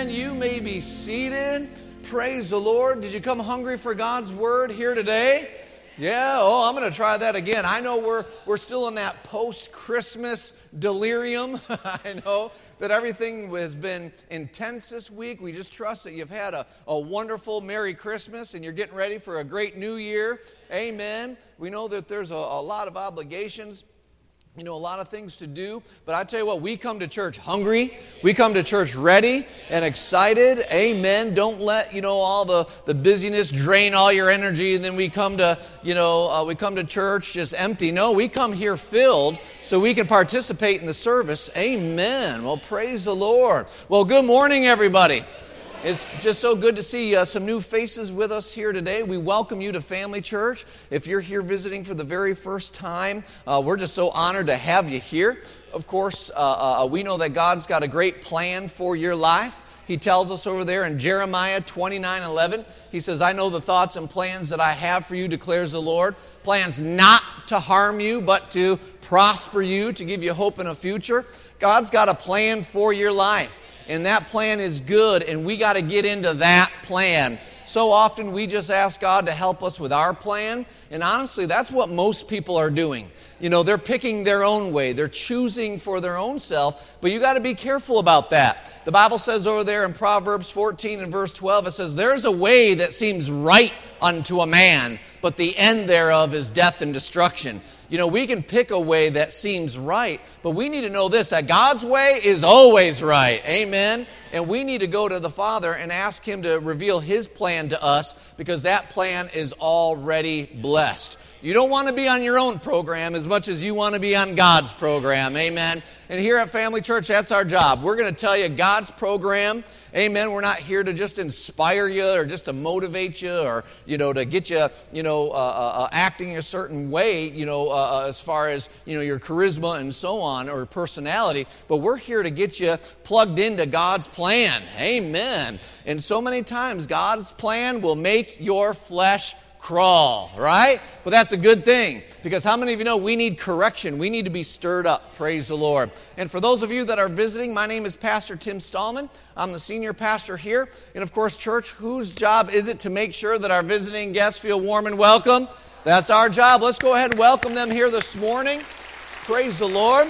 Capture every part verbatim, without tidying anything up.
Amen. You may be seated. Praise the Lord. Did you come hungry for God's word here today? Yeah, oh, I'm going to try that again. I know we're we're still in that post-Christmas delirium. I know that everything has been intense this week. We just trust that you've had a, a wonderful Merry Christmas and you're getting ready for a great New Year. Amen. We know that there's a, a lot of obligations. You know, a lot of things to do, but I tell you what, we come to church hungry. We come to church ready and excited. Amen. Don't let, you know, all the, the busyness drain all your energy, and then we come to, you know, uh, we come to church just empty. No, we come here filled so we can participate in the service. Amen. Well, praise the Lord. Well, good morning, everybody. It's just so good to see uh, some new faces with us here today. We welcome you to Family Church. If you're here visiting for the very first time, uh, we're just so honored to have you here. Of course, uh, uh, we know that God's got a great plan for your life. He tells us over there in Jeremiah twenty-nine eleven, He says, I know the thoughts and plans that I have for you, declares the Lord. Plans not to harm you, but to prosper you, to give you hope in a future. God's got a plan for your life. And that plan is good, and we got to get into that plan. So often we just ask God to help us with our plan, and honestly, that's what most people are doing. You know, they're picking their own way. They're choosing for their own self, but you got to be careful about that. The Bible says over there in Proverbs fourteen and verse twelve, it says, there's a way that seems right unto a man, but the end thereof is death and destruction. You know, we can pick a way that seems right, but we need to know this, that God's way is always right. Amen? And we need to go to the Father and ask Him to reveal His plan to us, because that plan is already blessed. You don't want to be on your own program as much as you want to be on God's program. Amen? And here at Family Church, that's our job. We're going to tell you God's program. Amen. We're not here to just inspire you or just to motivate you or, you know, to get you, you know, uh, uh, acting a certain way, you know, uh, as far as, you know, your charisma and so on or personality. But we're here to get you plugged into God's plan. Amen. And so many times God's plan will make your flesh crawl, right? But that's a good thing, because how many of you know we need correction? We need to be stirred up. Praise the Lord. And for those of you that are visiting, my name is Pastor Tim Stallman. I'm the senior pastor here. And of course, church, whose job is it to make sure that our visiting guests feel warm and welcome? That's our job. Let's go ahead and welcome them here this morning. Praise the Lord.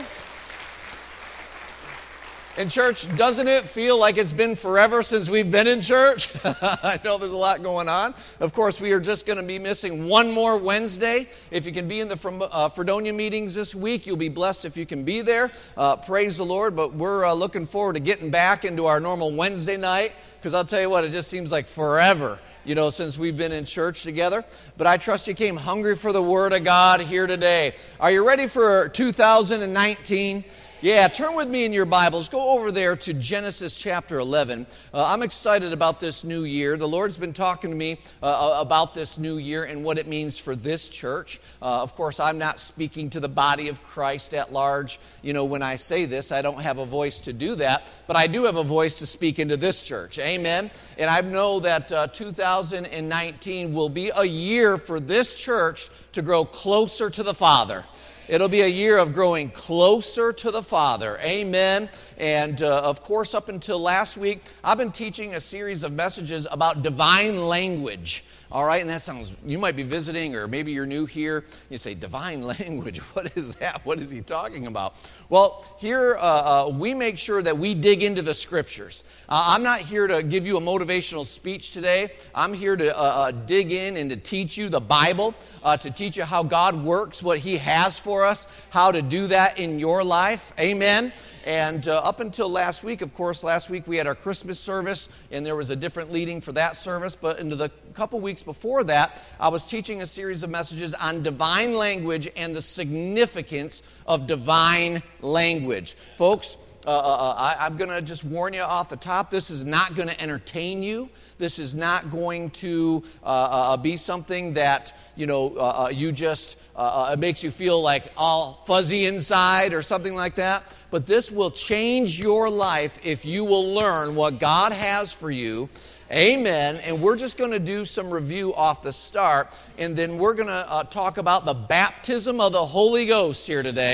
And church, doesn't it feel like it's been forever since we've been in church? I know there's a lot going on. Of course, we are just going to be missing one more Wednesday. If you can be in the uh, Fredonia meetings this week, you'll be blessed if you can be there. Uh, praise the Lord. But we're uh, looking forward to getting back into our normal Wednesday night, because I'll tell you what, it just seems like forever, you know, since we've been in church together. But I trust you came hungry for the Word of God here today. Are you ready for two thousand nineteen? Yeah, turn with me in your Bibles. Go over there to Genesis chapter eleven. Uh, I'm excited about this new year. The Lord's been talking to me uh, about this new year and what it means for this church. Uh, of course, I'm not speaking to the body of Christ at large. You know, when I say this, I don't have a voice to do that, but I do have a voice to speak into this church. Amen? And I know that uh, two thousand nineteen will be a year for this church to grow closer to the Father. It'll be a year of growing closer to the Father. Amen. And uh, of course, up until last week, I've been teaching a series of messages about divine language. All right, and that sounds, you might be visiting, or maybe you're new here. You say, divine language, what is that? What is he talking about? Well, here uh, uh, we make sure that we dig into the Scriptures. Uh, I'm not here to give you a motivational speech today. I'm here to uh, uh, dig in and to teach you the Bible, uh, to teach you how God works, what He has for us, how to do that in your life. Amen. And uh, up until last week, of course, last week we had our Christmas service, and there was a different leading for that service. But into the couple weeks before that, I was teaching a series of messages on divine language and the significance of divine language. Folks, uh, uh, I, I'm going to just warn you off the top, this is not going to entertain you. This is not going to uh, uh, be something that, you know, uh, you just, uh, it makes you feel like all fuzzy inside or something like that. But this will change your life if you will learn what God has for you. Amen. And we're just going to do some review off the start, and then we're going to uh, talk about the baptism of the Holy Ghost here today.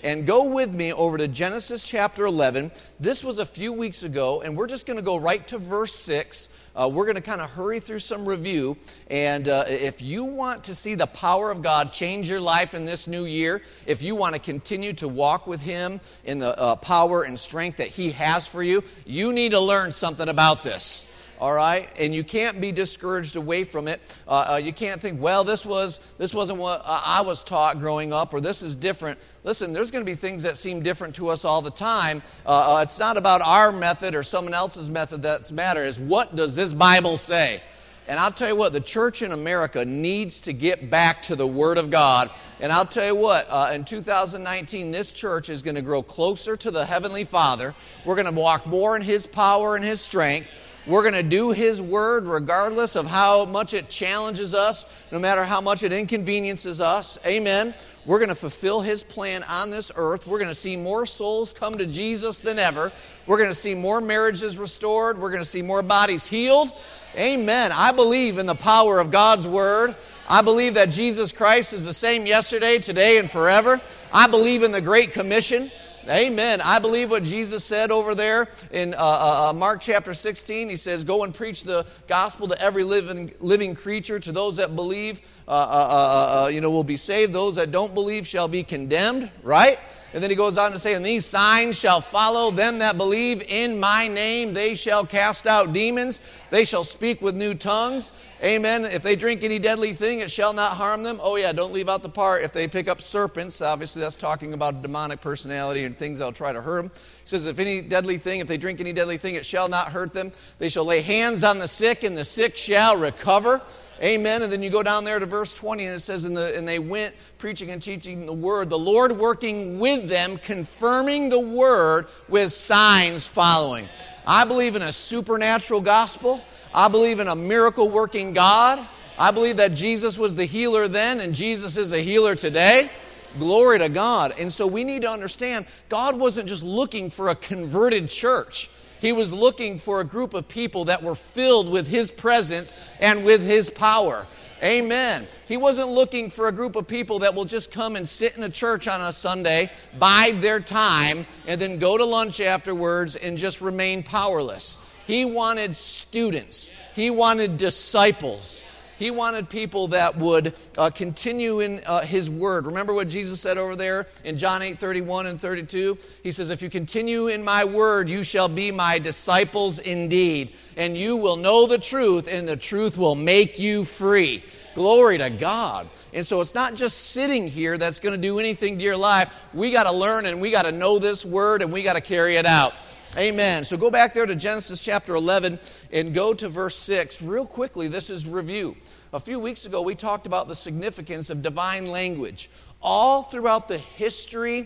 And go with me over to Genesis chapter eleven. This was a few weeks ago, and we're just going to go right to verse six. Uh, we're going to kind of hurry through some review. And uh, if you want to see the power of God change your life in this new year, if you want to continue to walk with Him in the uh, power and strength that He has for you, you need to learn something about this. All right, and you can't be discouraged away from it. Uh, uh, you can't think, well, this was this wasn't what I was taught growing up, or this is different. Listen, there's going to be things that seem different to us all the time. Uh, uh, it's not about our method or someone else's method that's matter. Is what does this Bible say? And I'll tell you what, the church in America needs to get back to the Word of God. And I'll tell you what, uh, in two thousand nineteen, this church is going to grow closer to the Heavenly Father. We're going to walk more in His power and His strength. We're going to do His Word regardless of how much it challenges us, no matter how much it inconveniences us. Amen. We're going to fulfill His plan on this earth. We're going to see more souls come to Jesus than ever. We're going to see more marriages restored. We're going to see more bodies healed. Amen. I believe in the power of God's Word. I believe that Jesus Christ is the same yesterday, today, and forever. I believe in the Great Commission. Amen. I believe what Jesus said over there in uh, uh, Mark chapter sixteen. He says, go and preach the gospel to every living living creature. To those that believe, uh, uh, uh, you know, will be saved. Those that don't believe shall be condemned. Right? And then he goes on to say, and these signs shall follow them that believe in my name. They shall cast out demons. They shall speak with new tongues. Amen. If they drink any deadly thing, it shall not harm them. Oh yeah, don't leave out the part. If they pick up serpents, obviously that's talking about demonic personality and things that'll try to hurt them. He says, if any deadly thing, if they drink any deadly thing, it shall not hurt them. They shall lay hands on the sick, and the sick shall recover. Amen. And then you go down there to verse twenty, and it says, and, the, and they went preaching and teaching the word, the Lord working with them, confirming the word with signs following. I believe in a supernatural gospel. I believe in a miracle-working God. I believe that Jesus was the healer then, and Jesus is a healer today. Glory to God. And so we need to understand, God wasn't just looking for a converted church. He was looking for a group of people that were filled with His presence and with His power. Amen. He wasn't looking for a group of people that will just come and sit in a church on a Sunday, bide their time, and then go to lunch afterwards and just remain powerless. He wanted students. He wanted disciples. He wanted people that would uh, continue in uh, His Word. Remember what Jesus said over there in John eight, thirty-one and thirty-two? He says, if you continue in my Word, you shall be my disciples indeed. And you will know the truth, and the truth will make you free. Glory to God. And so it's not just sitting here that's going to do anything to your life. We got to learn, and we got to know this Word, and we got to carry it out. Amen. So go back there to Genesis chapter eleven and go to verse six. Real quickly, this is review. A few weeks ago, we talked about the significance of divine language. All throughout the history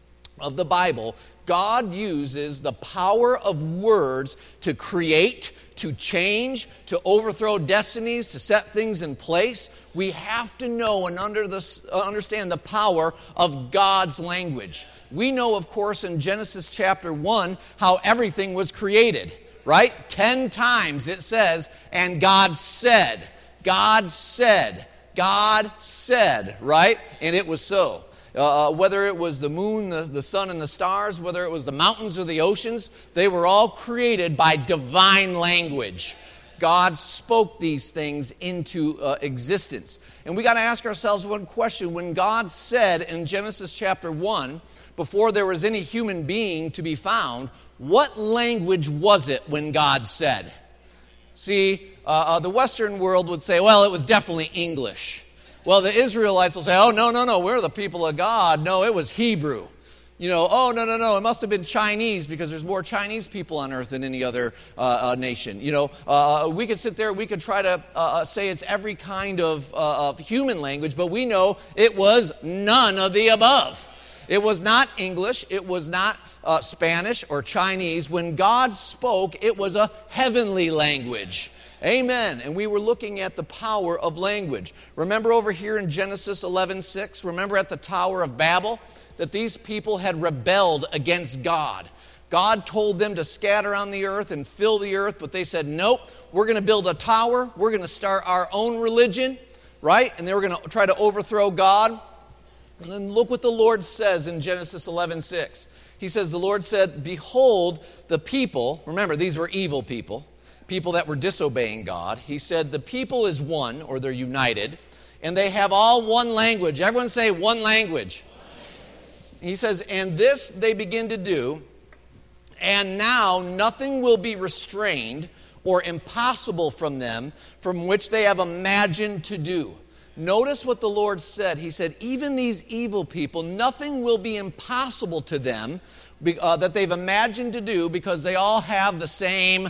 of the Bible, God uses the power of words to create, to change, to overthrow destinies, to set things in place. We have to know and under the, uh, understand the power of God's language. We know, of course, in Genesis chapter one, how everything was created, right? Ten times it says, and God said, God said, God said, right? And it was so. Uh, whether it was the moon, the, the sun, and the stars, whether it was the mountains or the oceans, they were all created by divine language. God spoke these things into uh, existence. And we got to ask ourselves one question. When God said in Genesis chapter one, before there was any human being to be found, what language was it when God said? See, uh, uh, the Western world would say, well, it was definitely English. Well, the Israelites will say, oh, no, no, no, we're the people of God. No, it was Hebrew. You know, oh, no, no, no, it must have been Chinese because there's more Chinese people on earth than any other uh, uh, nation. You know, uh, we could sit there, we could try to uh, say it's every kind of, uh, of human language, but we know it was none of the above. It was not English, it was not uh, Spanish or Chinese. When God spoke, it was a heavenly language. Amen. And we were looking at the power of language. Remember over here in Genesis eleven six, remember at the Tower of Babel, that these people had rebelled against God. God told them to scatter on the earth and fill the earth, but they said, nope, we're going to build a tower, we're going to start our own religion, right? And they were going to try to overthrow God. And then look what the Lord says in Genesis eleven six. He says, the Lord said, behold, the people, remember, these were evil people, people that were disobeying God. He said, the people is one, or they're united, and they have all one language. Everyone say one language. He says, and this they begin to do, and now nothing will be restrained or impossible from them, from which they have imagined to do. Notice what the Lord said. He said, even these evil people, nothing will be impossible to them uh, that they've imagined to do, because they all have the same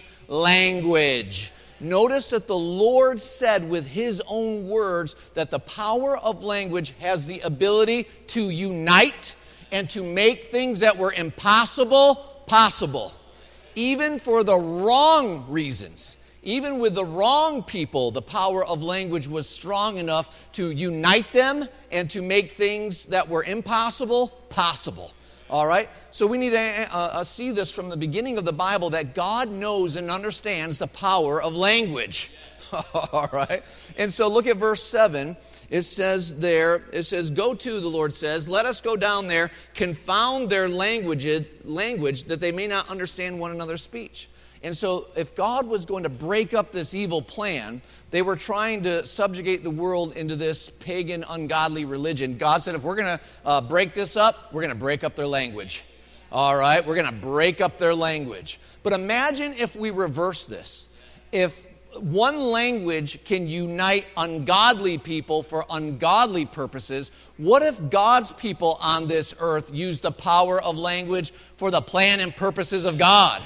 language. Notice that the Lord said with His own words that the power of language has the ability to unite and to make things that were impossible, possible. Even for the wrong reasons. Even with the wrong people, the power of language was strong enough to unite them and to make things that were impossible, possible. All right? So we need to uh, see this from the beginning of the Bible, that God knows and understands the power of language. All right? And so look at verse seven. It says there, it says, go to, the Lord says, let us go down there, confound their language, language that they may not understand one another's speech. And so if God was going to break up this evil plan, they were trying to subjugate the world into this pagan, ungodly religion. God said, if we're going to uh, break this up, we're going to break up their language. All right? We're going to break up their language. But imagine if we reverse this. If one language can unite ungodly people for ungodly purposes, what if God's people on this earth used the power of language for the plan and purposes of God?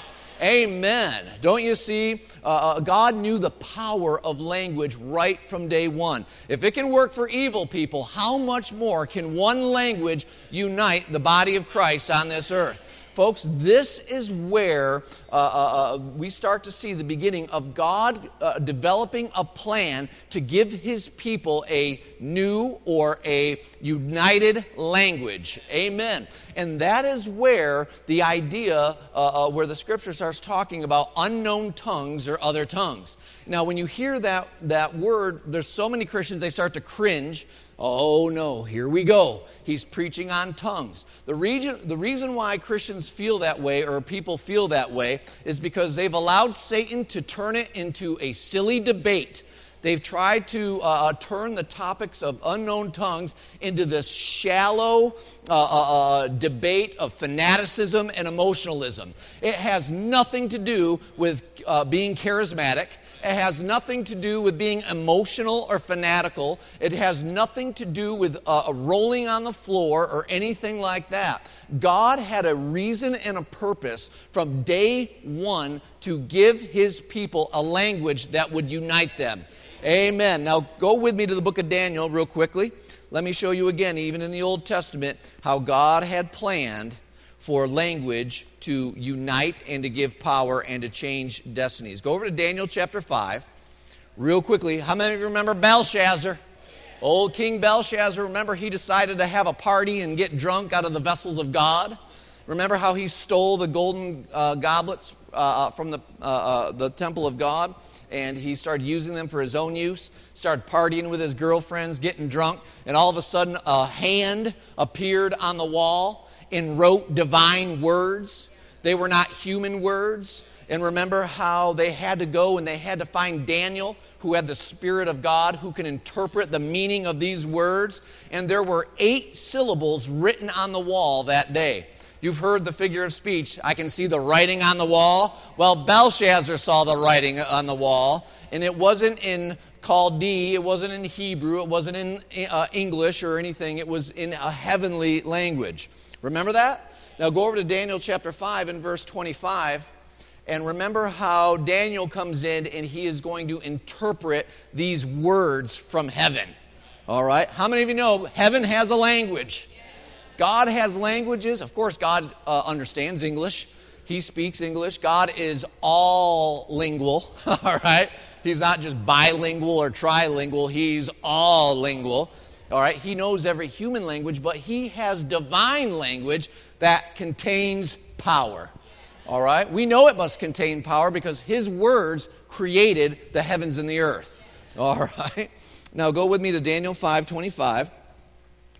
Amen. Don't you see? Uh, God knew the power of language right from day one. If it can work for evil people, how much more can one language unite the body of Christ on this earth? Folks, this is where uh, uh, we start to see the beginning of God uh, developing a plan to give His people a new or a united language. Amen. And that is where the idea, uh, uh, where the Scripture starts talking about unknown tongues or other tongues. Now, when you hear that, that word, there's so many Christians, they start to cringe. Oh no, here we go. He's preaching on tongues. The reason, the reason why Christians feel that way, or people feel that way, is because they've allowed Satan to turn it into a silly debate. They've tried to uh, turn the topics of unknown tongues into this shallow uh, uh, uh, debate of fanaticism and emotionalism. It has nothing to do with uh, being charismatic. It has nothing to do with being emotional or fanatical. It has nothing to do with uh, rolling on the floor or anything like that. God had a reason and a purpose from day one to give His people a language that would unite them. Amen. Now go with me to the book of Daniel real quickly. Let me show you again, even in the Old Testament, how God had planned for language to unite and to give power and to change destinies. Go over to Daniel chapter five. Real quickly, how many of you remember Belshazzar? Old King Belshazzar, remember he decided to have a party and get drunk out of the vessels of God? Remember how he stole the golden uh, goblets uh, from the, uh, uh, the temple of God? And he started using them for his own use, started partying with his girlfriends, getting drunk, and all of a sudden a hand appeared on the wall and wrote divine words. They were not human words. And remember how they had to go and they had to find Daniel, who had the Spirit of God, who can interpret the meaning of these words. And there were eight syllables written on the wall that day. You've heard the figure of speech, I can see the writing on the wall. Well, Belshazzar saw the writing on the wall, and it wasn't in Chaldee, it wasn't in Hebrew, it wasn't in uh, English or anything. It was in a heavenly language. Remember that? Now go over to Daniel chapter five and verse twenty-five, and remember how Daniel comes in and he is going to interpret these words from heaven. All right? How many of you know heaven has a language? God has languages. Of course, God uh, understands English. He speaks English. God is all lingual, all right? He's not just bilingual or trilingual. He's all lingual, all right? He knows every human language, but He has divine language that contains power, all right? We know it must contain power because His words created the heavens and the earth, all right? Now, go with me to Daniel five twenty-five.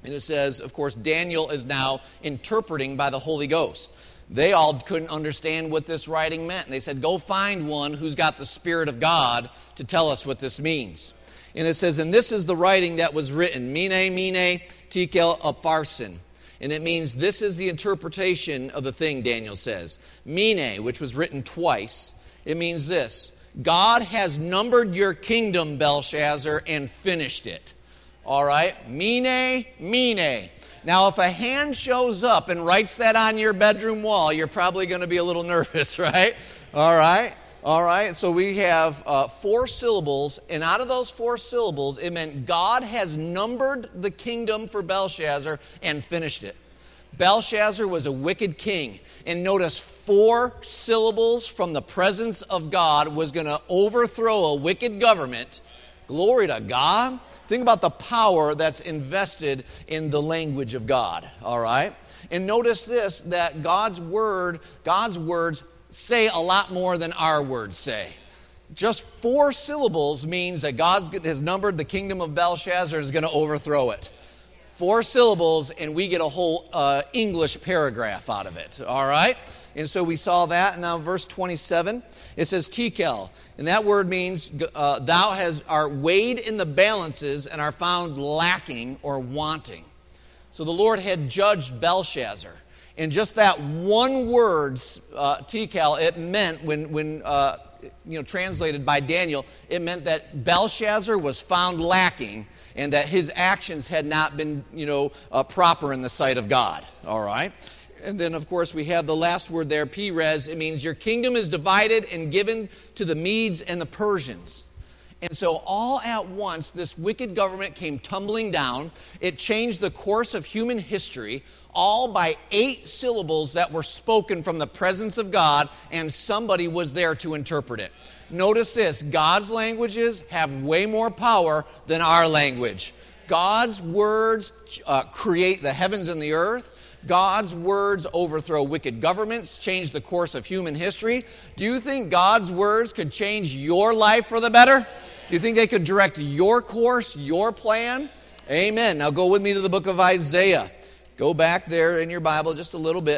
And it says, of course, Daniel is now interpreting by the Holy Ghost. They all couldn't understand what this writing meant. And they said, go find one who's got the Spirit of God to tell us what this means. And it says, and this is the writing that was written, Mene, Mene, Tekel, Upharsin. And it means this is the interpretation of the thing, Daniel says. Mene, which was written twice, it means this. God has numbered your kingdom, Belshazzar, and finished it. All right? Mene, Mene. Now, if a hand shows up and writes that on your bedroom wall, you're probably going to be a little nervous, right? All right? All right? So we have uh, four syllables, and out of those four syllables, it meant God has numbered the kingdom for Belshazzar and finished it. Belshazzar was a wicked king. And notice, four syllables from the presence of God was going to overthrow a wicked government. Glory to God. Think about the power that's invested in the language of God, all right? And notice this, that God's word, God's words say a lot more than our words say. Just four syllables means that God has numbered the kingdom of Belshazzar and is going to overthrow it. Four syllables, and we get a whole uh, English paragraph out of it, all right? And so we saw that. And now verse twenty-seven, it says Tekel. And that word means uh, thou has, art weighed in the balances and are found lacking or wanting. So the Lord had judged Belshazzar. And just that one word, uh, Tekel, it meant, when, when uh, you know, translated by Daniel, it meant that Belshazzar was found lacking and that his actions had not been, you know, uh, proper in the sight of God. All right? And then, of course, we have the last word there, Perez. It means your kingdom is divided and given to the Medes and the Persians. And so all at once, this wicked government came tumbling down. It changed the course of human history, all by eight syllables that were spoken from the presence of God, and somebody was there to interpret it. Notice this, God's languages have way more power than our language. God's words uh, create the heavens and the earth. God's words overthrow wicked governments, change the course of human history. Do you think God's words could change your life for the better? Do you think they could direct your course, your plan? Amen. Now go with me to the book of Isaiah. Go back there in your Bible just a little bit.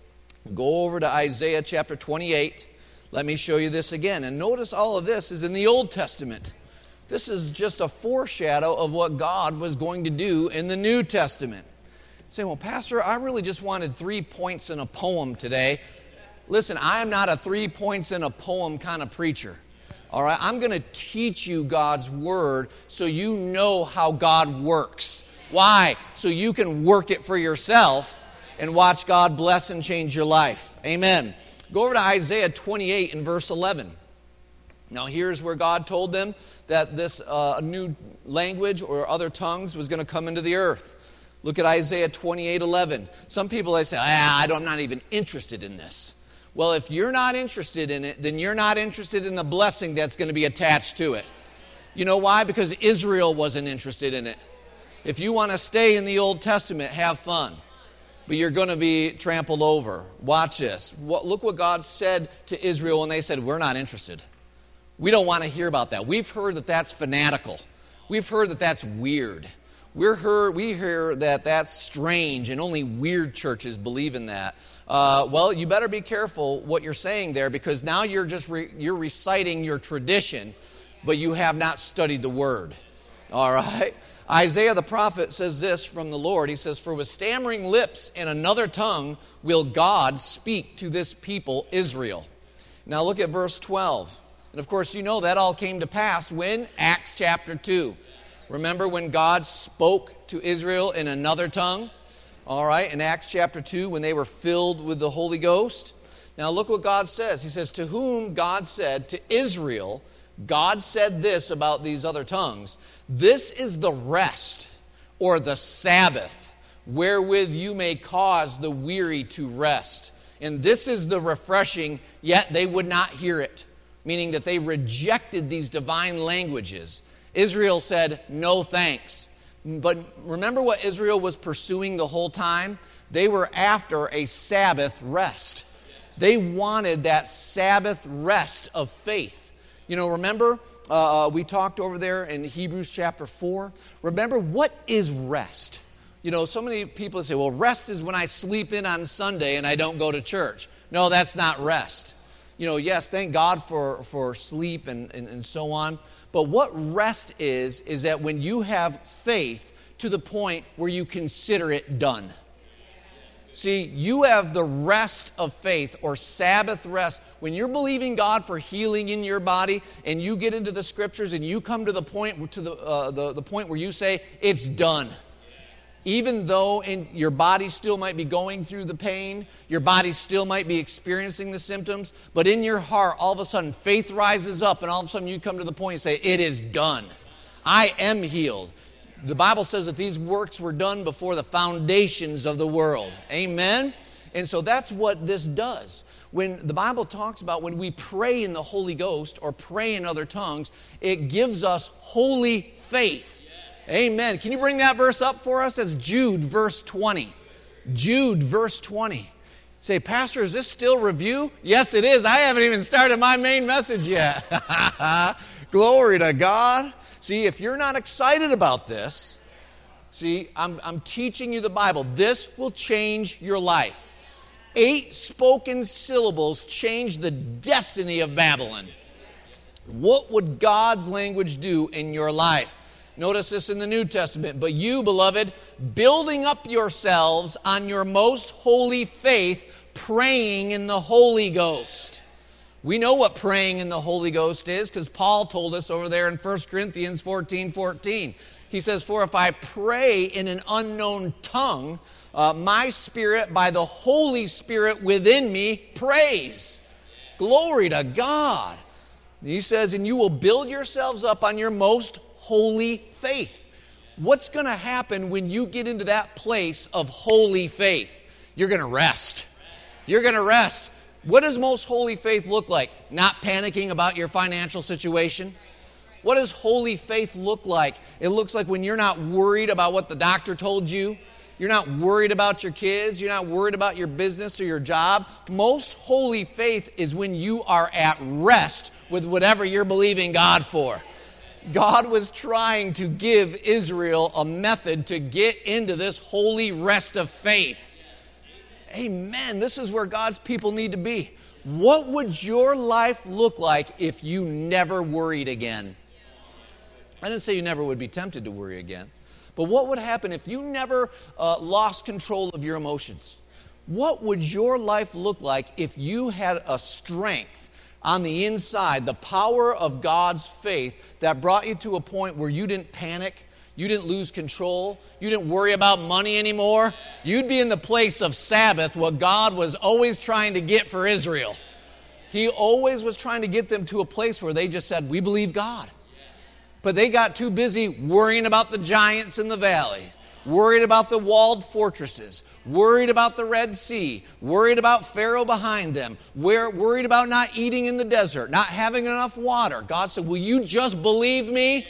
Go over to Isaiah chapter twenty-eight. Let me show you this again. And notice all of this is in the Old Testament. This is just a foreshadow of what God was going to do in the New Testament. Say, well, Pastor, I really just wanted three points in a poem today. Listen, I am not a three points in a poem kind of preacher. All right, I'm going to teach you God's word so you know how God works. Why? So you can work it for yourself and watch God bless and change your life. Amen. Go over to Isaiah twenty-eight and verse eleven. Now here's where God told them that this uh, new language or other tongues was going to come into the earth. Look at Isaiah twenty-eight eleven. Some people, they say, ah, I don't, I'm not even interested in this. Well, if you're not interested in it, then you're not interested in the blessing that's going to be attached to it. You know why? Because Israel wasn't interested in it. If you want to stay in the Old Testament, have fun. But you're going to be trampled over. Watch this. Look what God said to Israel when they said, we're not interested. We don't want to hear about that. We've heard that that's fanatical. We've heard that that's weird. We're heard, we hear that that's strange and only weird churches believe in that. Uh, well, you better be careful what you're saying there, because now you're just re, you're reciting your tradition, but you have not studied the Word. All right? Isaiah the prophet says this from the Lord. He says, for with stammering lips and another tongue will God speak to this people, Israel. Now look at verse twelve. And of course, you know that all came to pass when? Acts chapter two. Remember when God spoke to Israel in another tongue? All right, in Acts chapter two, when they were filled with the Holy Ghost. Now look what God says. He says, to whom God said, to Israel, God said this about these other tongues. This is the rest, or the Sabbath, wherewith you may cause the weary to rest. And this is the refreshing, yet they would not hear it. Meaning that they rejected these divine languages. Israel said, no thanks. But remember what Israel was pursuing the whole time? They were after a Sabbath rest. They wanted that Sabbath rest of faith. You know, remember, uh, we talked over there in Hebrews chapter four. Remember, what is rest? You know, so many people say, well, rest is when I sleep in on Sunday and I don't go to church. No, that's not rest. You know, yes, thank God for, for sleep and, and, and so on. But what rest is, is that when you have faith to the point where you consider it done. See, you have the rest of faith or Sabbath rest. When you're believing God for healing in your body and you get into the scriptures and you come to the point to the, uh, the, the point where you say, it's done. Even though in, your body still might be going through the pain, your body still might be experiencing the symptoms, but in your heart, all of a sudden, faith rises up and all of a sudden you come to the point and say, it is done. I am healed. The Bible says that these works were done before the foundations of the world. Amen? And so that's what this does. When the Bible talks about when we pray in the Holy Ghost or pray in other tongues, it gives us holy faith. Amen. Can you bring that verse up for us? That's Jude, verse twenty. Jude, verse twenty. Say, Pastor, is this still review? Yes, it is. I haven't even started my main message yet. Glory to God. See, if you're not excited about this, see, I'm, I'm teaching you the Bible. This will change your life. Eight spoken syllables change the destiny of Babylon. What would God's language do in your life? Notice this in the New Testament. But you, beloved, building up yourselves on your most holy faith, praying in the Holy Ghost. We know what praying in the Holy Ghost is because Paul told us over there in First Corinthians fourteen fourteen. He says, for if I pray in an unknown tongue, uh, my spirit by the Holy Spirit within me prays. Glory to God. He says, and you will build yourselves up on your most holy faith. What's going to happen when you get into that place of holy faith? You're going to rest. You're going to rest. What does most holy faith look like? Not panicking about your financial situation. What does holy faith look like? It looks like when you're not worried about what the doctor told you. You're not worried about your kids. You're not worried about your business or your job. Most holy faith is when you are at rest with whatever you're believing God for. God was trying to give Israel a method to get into this holy rest of faith. Amen. This is where God's people need to be. What would your life look like if you never worried again? I didn't say you never would be tempted to worry again. But what would happen if you never uh, lost control of your emotions? What would your life look like if you had a strength on the inside, the power of God's faith that brought you to a point where you didn't panic, you didn't lose control, you didn't worry about money anymore? You'd be in the place of Sabbath, what God was always trying to get for Israel. He always was trying to get them to a place where they just said, we believe God. But they got too busy worrying about the giants in the valleys, worried about the walled fortresses, worried about the Red Sea, worried about Pharaoh behind them, worried about not eating in the desert, not having enough water. God said, will you just believe me?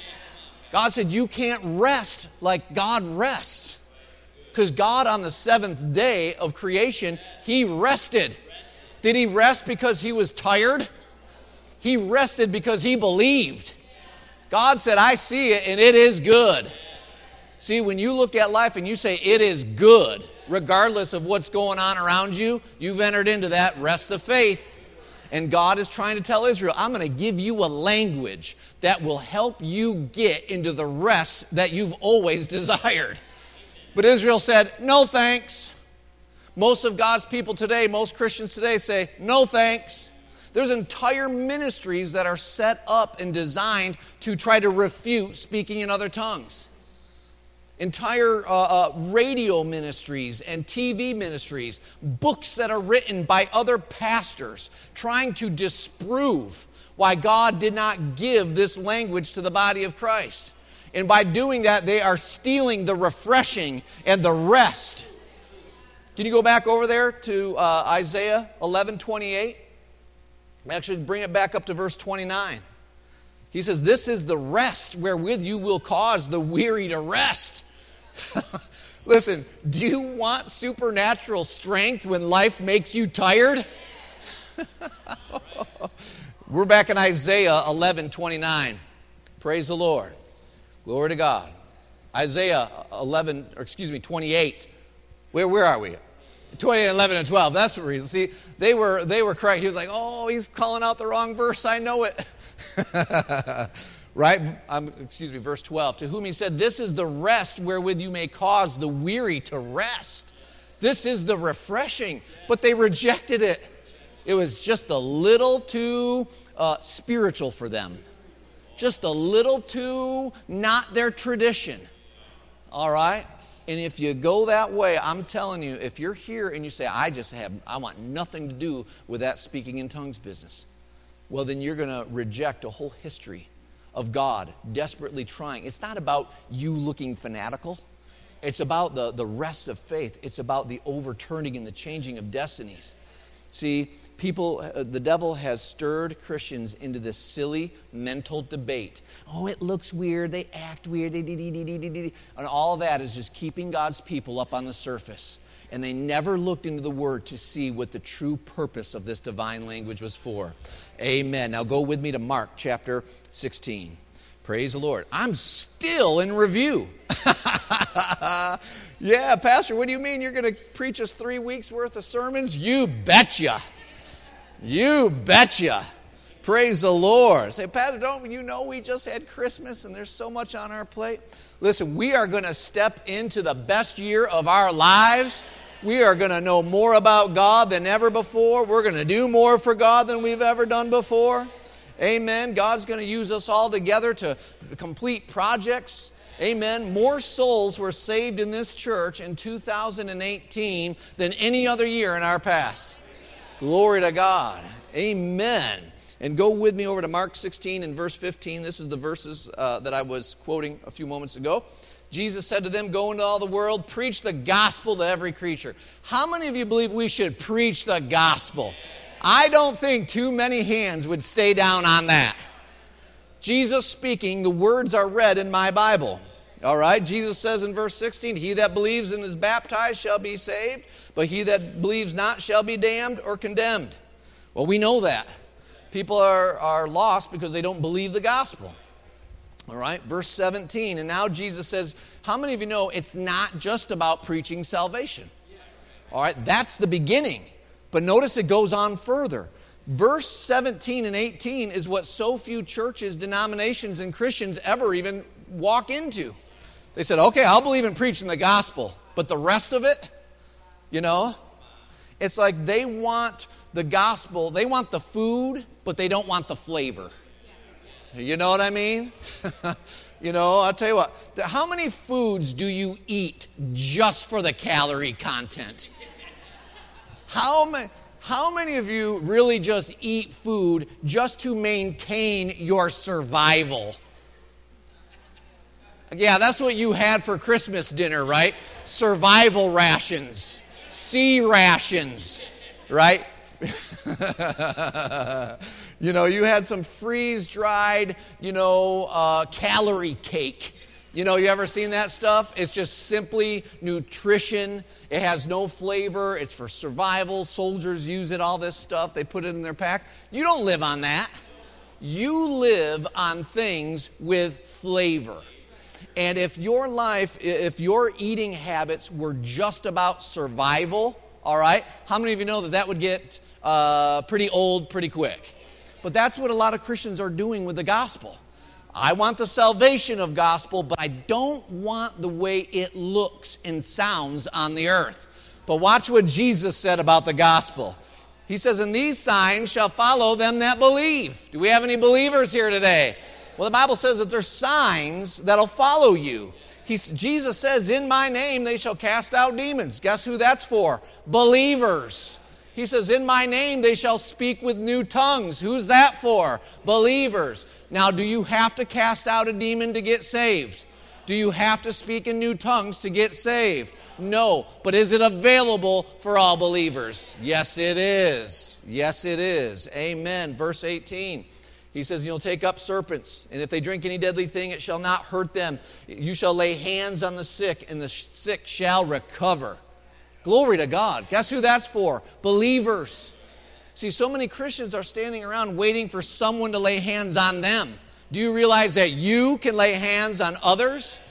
God said, you can't rest like God rests. Because God on the seventh day of creation, He rested. Did He rest because He was tired? He rested because He believed. God said, I see it and it is good. See, when you look at life and you say it is good, regardless of what's going on around you, you've entered into that rest of faith. And God is trying to tell Israel, I'm going to give you a language that will help you get into the rest that you've always desired. But Israel said, no thanks. Most of God's people today, most Christians today say, no thanks. There's entire ministries that are set up and designed to try to refute speaking in other tongues. Entire uh, uh, radio ministries and T V ministries, books that are written by other pastors trying to disprove why God did not give this language to the body of Christ. And by doing that, they are stealing the refreshing and the rest. Can you go back over there to uh, Isaiah eleven twenty-eight? Actually, bring it back up to verse twenty-nine. He says, this is the rest wherewith you will cause the weary to rest. Listen, do you want supernatural strength when life makes you tired? We're back in Isaiah eleven twenty-nine. Praise the Lord. Glory to God. Isaiah eleven, or excuse me, twenty-eight. Where where are we? twenty-eight, eleven, and twelve. That's the reason. See, they were they were correct. He was like, oh, he's calling out the wrong verse. I know it. Right? Um, excuse me, verse twelve. To whom he said, this is the rest wherewith you may cause the weary to rest. This is the refreshing. But they rejected it. It was just a little too uh, spiritual for them. Just a little too not their tradition. All right? And if you go that way, I'm telling you, if you're here and you say, I just have, I want nothing to do with that speaking in tongues business, well, then you're going to reject a whole history of God desperately trying. It's not about you looking fanatical. It's about the, the rest of faith. It's about the overturning and the changing of destinies. See, people, uh, the devil has stirred Christians into this silly mental debate. Oh, it looks weird. They act weird. And all that is just keeping God's people up on the surface. And they never looked into the Word to see what the true purpose of this divine language was for. Amen. Now go with me to Mark chapter sixteen. Praise the Lord. I'm still in review. Yeah, Pastor, what do you mean you're going to preach us three weeks worth of sermons? You betcha. You betcha. Praise the Lord. Say, Pastor, don't you know we just had Christmas and there's so much on our plate? Listen, we are going to step into the best year of our lives. We are going to know more about God than ever before. We're going to do more for God than we've ever done before. Amen. God's going to use us all together to complete projects. Amen. More souls were saved in this church in two thousand eighteen than any other year in our past. Glory to God. Amen. And go with me over to Mark sixteen and verse fifteen. This is the verses uh, that I was quoting a few moments ago. Jesus said to them, go into all the world, preach the gospel to every creature. How many of you believe we should preach the gospel? I don't think too many hands would stay down on that. Jesus speaking, the words are read in my Bible. All right, Jesus says in verse sixteen, he that believes and is baptized shall be saved, but he that believes not shall be damned or condemned. Well, we know that. People are, are lost because they don't believe the gospel. All right, verse seventeen, and now Jesus says, how many of you know it's not just about preaching salvation? All right, that's the beginning. But notice it goes on further. Verse seventeen and eighteen is what so few churches, denominations, and Christians ever even walk into. They said, okay, I'll believe in preaching the gospel, but the rest of it, you know, it's like they want the gospel, they want the food, but they don't want the flavor. You know what I mean? You know, I'll tell you what, how many foods do you eat just for the calorie content? How many, how many of you really just eat food just to maintain your survival? Yeah, that's what you had for Christmas dinner, right? Survival rations, sea rations, right? You know, you had some freeze-dried, you know, uh, calorie cake. You know, you ever seen that stuff? It's just simply nutrition. It has no flavor. It's for survival. Soldiers use it, all this stuff. They put it in their packs. You don't live on that. You live on things with flavor. And if your life, if your eating habits were just about survival, all right, how many of you know that that would get uh, pretty old pretty quick? But that's what a lot of Christians are doing with the gospel. I want the salvation of gospel, but I don't want the way it looks and sounds on the earth. But watch what Jesus said about the gospel. He says, and these signs shall follow them that believe. Do we have any believers here today? Well, the Bible says that there's signs that'll follow you. He, Jesus says, in my name they shall cast out demons. Guess who that's for? Believers. He says, in my name they shall speak with new tongues. Who's that for? Believers. Now, do you have to cast out a demon to get saved? Do you have to speak in new tongues to get saved? No. But is it available for all believers? Yes, it is. Yes, it is. Amen. Verse eighteen. He says, you'll take up serpents, and if they drink any deadly thing, it shall not hurt them. You shall lay hands on the sick, and the sick shall recover. Glory to God. Guess who that's for? Believers. See, so many Christians are standing around waiting for someone to lay hands on them. Do you realize that you can lay hands on others?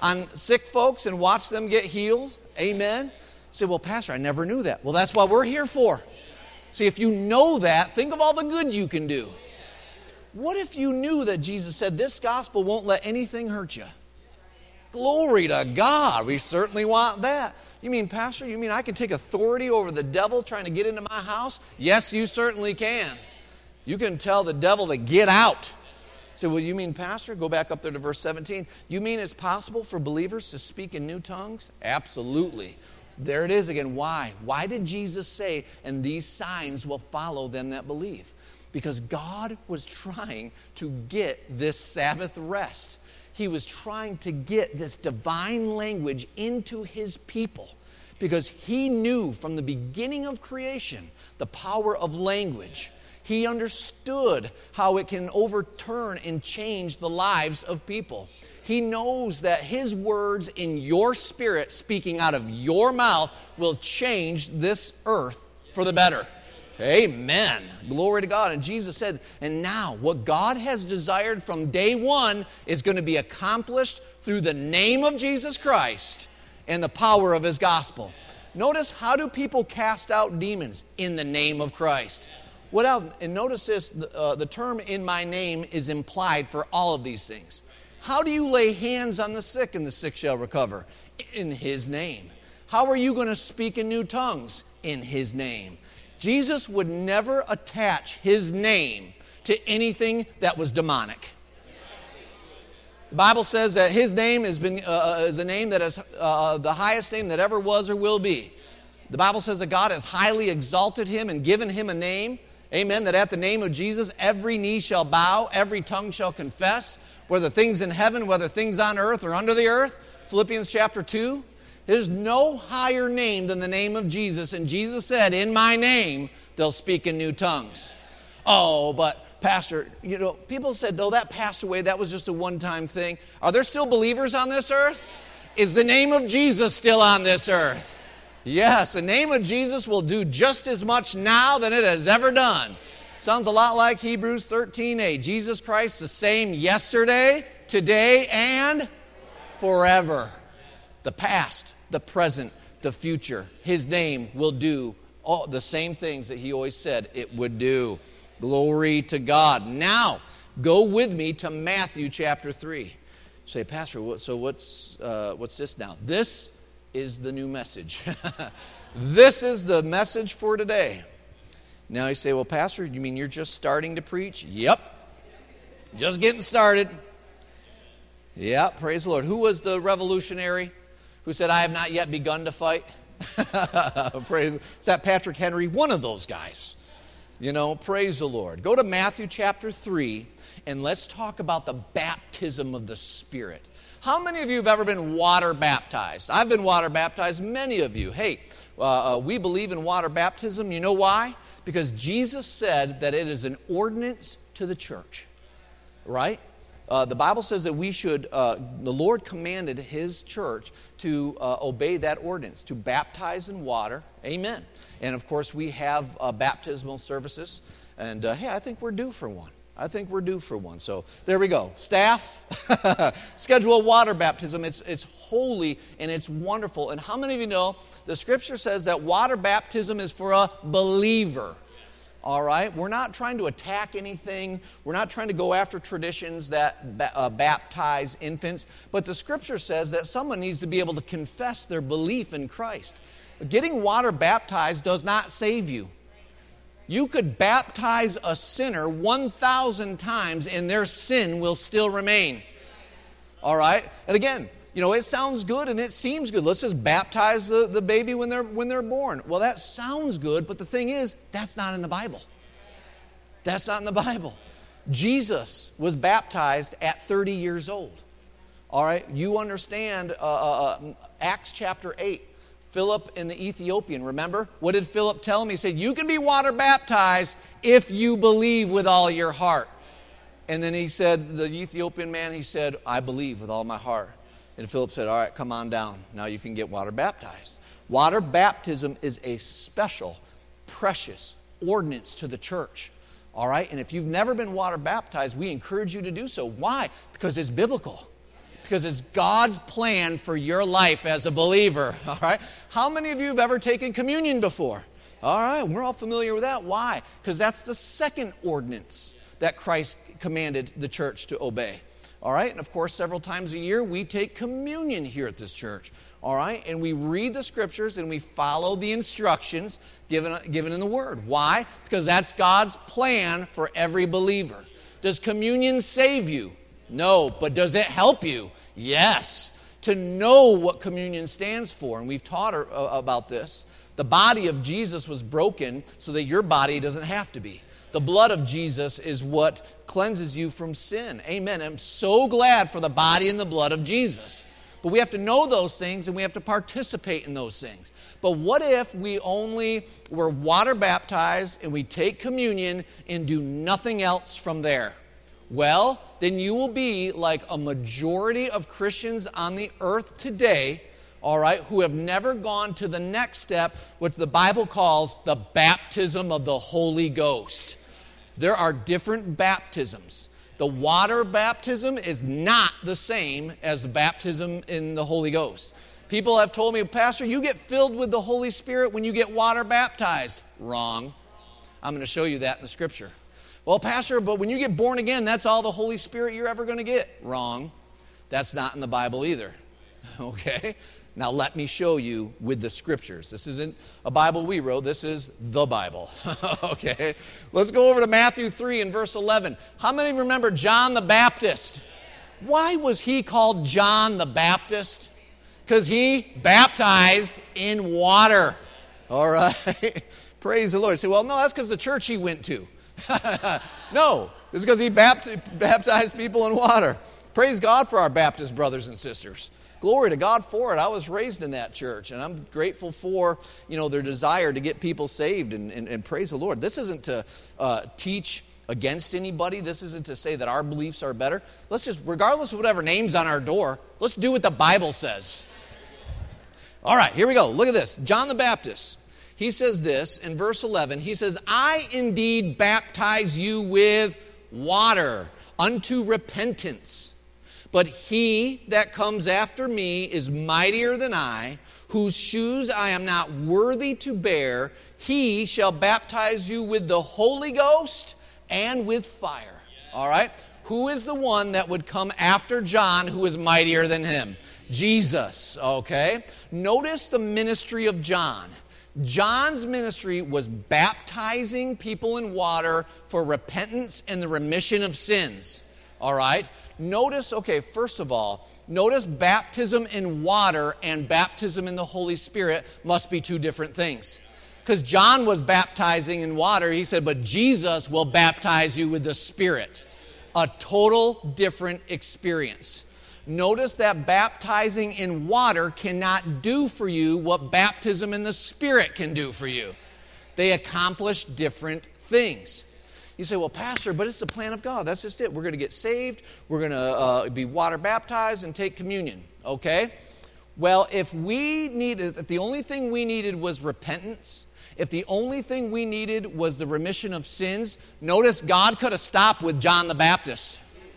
on sick folks and watch them get healed? Amen. You say, well, Pastor, I never knew that. Well, that's what we're here for. See, if you know that, think of all the good you can do. What if you knew that Jesus said, this gospel won't let anything hurt you? Glory to God. We certainly want that. You mean, Pastor, you mean I can take authority over the devil trying to get into my house? Yes, you certainly can. You can tell the devil to get out. Say, well, you mean, Pastor, go back up there to verse seventeen. You mean it's possible for believers to speak in new tongues? Absolutely. There it is again. Why? Why did Jesus say, and these signs will follow them that believe? Because God was trying to get this Sabbath rest. He was trying to get this divine language into His people. Because He knew from the beginning of creation the power of language. He understood how it can overturn and change the lives of people. He knows that His words in your spirit speaking out of your mouth will change this earth for the better. Amen. Glory to God. And Jesus said, and now what God has desired from day one is going to be accomplished through the name of Jesus Christ and the power of His gospel. Notice, how do people cast out demons? In the name of Christ. What else? And notice this, the, uh, the term in my name is implied for all of these things. How do you lay hands on the sick and the sick shall recover? In His name. How are you going to speak in new tongues? In His name. Jesus would never attach His name to anything that was demonic. The Bible says that His name has been, uh, is a name that is uh, the highest name that ever was or will be. The Bible says that God has highly exalted Him and given Him a name. Amen. That at the name of Jesus, every knee shall bow, every tongue shall confess, whether things in heaven, whether things on earth or under the earth. Philippians chapter two. There's no higher name than the name of Jesus. And Jesus said, in my name, they'll speak in new tongues. Oh, but Pastor, you know, people said, no, that passed away. That was just a one-time thing. Are there still believers on this earth? Is the name of Jesus still on this earth? Yes, the name of Jesus will do just as much now than it has ever done. Sounds a lot like Hebrews thirteen eight. Jesus Christ the same yesterday, today, and forever. The past, the present, the future. His name will do all the same things that He always said it would do. Glory to God. Now, go with me to Matthew chapter three. Say, Pastor, so what's uh, what's this now? This is the new message. This is the message for today. Now you say, well, Pastor, you mean you're just starting to preach? Yep. Just getting started. Yep, praise the Lord. Who was the revolutionary who said, I have not yet begun to fight? Praise. Is that Patrick Henry? One of those guys. You know, praise the Lord. Go to Matthew chapter three, and let's talk about the baptism of the Spirit. How many of you have ever been water baptized? I've been water baptized, many of you. Hey, uh, uh, we believe in water baptism. You know why? Because Jesus said that it is an ordinance to the church, right? Uh, the Bible says that we should, uh, the Lord commanded His church to uh, obey that ordinance, to baptize in water. Amen. And of course, we have uh, baptismal services. And uh, hey, I think we're due for one. I think we're due for one. So there we go. Staff, schedule a water baptism. It's, it's holy and it's wonderful. And how many of you know the Scripture says that water baptism is for a believer? All right? We're not trying to attack anything. We're not trying to go after traditions that ba- uh, baptize infants. But the Scripture says that someone needs to be able to confess their belief in Christ. Getting water baptized does not save you. You could baptize a sinner one thousand times and their sin will still remain. All right? And again, you know, it sounds good and it seems good. Let's just baptize the, the baby when they're, when they're born. Well, that sounds good, but the thing is, that's not in the Bible. That's not in the Bible. Jesus was baptized at thirty years old. All right? You understand uh, uh, Acts chapter eight. Philip and the Ethiopian, remember? What did Philip tell him? He said, you can be water baptized if you believe with all your heart. And then he said, the Ethiopian man, he said, I believe with all my heart. And Philip said, all right, come on down. Now you can get water baptized. Water baptism is a special, precious ordinance to the church. All right? And if you've never been water baptized, we encourage you to do so. Why? Because it's biblical. because it's God's plan for your life as a believer, all right? How many of you have ever taken communion before? All right, we're all familiar with that. Why? Because that's the second ordinance that Christ commanded the church to obey. All right, and of course, several times a year, we take communion here at this church. All right, and we read the scriptures and we follow the instructions given, given in the Word. Why? Because that's God's plan for every believer. Does communion save you? No, but does it help you? Yes. To know what communion stands for, and we've taught her, uh, about this. The body of Jesus was broken so that your body doesn't have to be. The blood of Jesus is what cleanses you from sin. Amen. I'm so glad for the body and the blood of Jesus. But we have to know those things and we have to participate in those things. But what if we only were water baptized and we take communion and do nothing else from there? Well, then you will be like a majority of Christians on the earth today, all right, who have never gone to the next step, which the Bible calls the baptism of the Holy Ghost. There are different baptisms. The water baptism is not the same as the baptism in the Holy Ghost. People have told me, Pastor, you get filled with the Holy Spirit when you get water baptized. Wrong. I'm going to show you that in the Scripture. Well, Pastor, but when you get born again, that's all the Holy Spirit you're ever going to get. Wrong. That's not in the Bible either. Okay? Now let me show you with the Scriptures. This isn't a Bible we wrote. This is the Bible. Okay? Let's go over to Matthew three and verse eleven. How many remember John the Baptist? Why was he called John the Baptist? Because he baptized in water. All right? Praise the Lord. You say, well, no, that's because the church he went to. No, it's because he baptized people in water. Praise God for our Baptist brothers and sisters. Glory to God for it. I was raised in that church, and I'm grateful for, you know, their desire to get people saved, and, and, and praise the Lord. This isn't to uh, teach against anybody. This isn't to say that our beliefs are better. Let's just, regardless of whatever name's on our door, let's do what the Bible says. All right, here we go. Look at this. John the Baptist. He says this in verse eleven. He says, I indeed baptize you with water unto repentance. But he that comes after me is mightier than I, whose shoes I am not worthy to bear. He shall baptize you with the Holy Ghost and with fire. All right? Who is the one that would come after John who is mightier than him? Jesus. Okay? Notice the ministry of John. John's ministry was baptizing people in water for repentance and the remission of sins. All right? Notice, okay, first of all, notice baptism in water and baptism in the Holy Spirit must be two different things. Because John was baptizing in water. He said, but Jesus will baptize you with the Spirit. A total different experience. Notice that baptizing in water cannot do for you what baptism in the Spirit can do for you. They accomplish different things. You say, well, Pastor, but it's the plan of God. That's just it. We're going to get saved. We're going to uh, be water baptized and take communion. Okay? Well, if we needed, if the only thing we needed was repentance, if the only thing we needed was the remission of sins, notice God could have stopped with John the Baptist.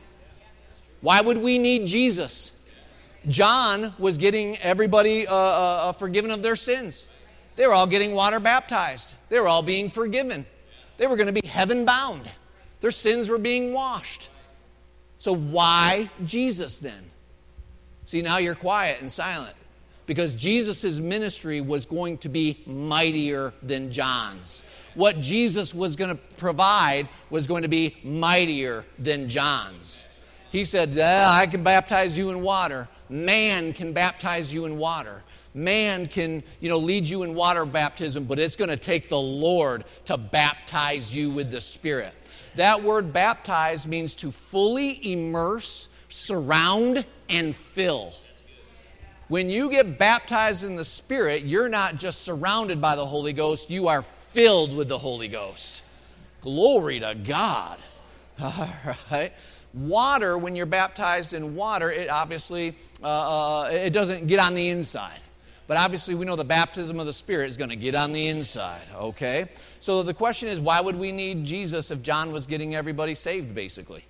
Why would we need Jesus? John was getting everybody uh, uh, forgiven of their sins. They were all getting water baptized. They were all being forgiven. They were going to be heaven bound. Their sins were being washed. So why Jesus then? See, now you're quiet and silent. Because Jesus' ministry was going to be mightier than John's. What Jesus was going to provide was going to be mightier than John's. He said, yeah, I can baptize you in water. Man can baptize you in water. Man can, you know, lead you in water baptism, but it's going to take the Lord to baptize you with the Spirit. That word baptize means to fully immerse, surround, and fill. When you get baptized in the Spirit, you're not just surrounded by the Holy Ghost, you are filled with the Holy Ghost. Glory to God. All right. Water, when you're baptized in water, it obviously, uh, uh, it doesn't get on the inside. But obviously we know the baptism of the Spirit is going to get on the inside, okay? So the question is, why would we need Jesus if John was getting everybody saved, basically?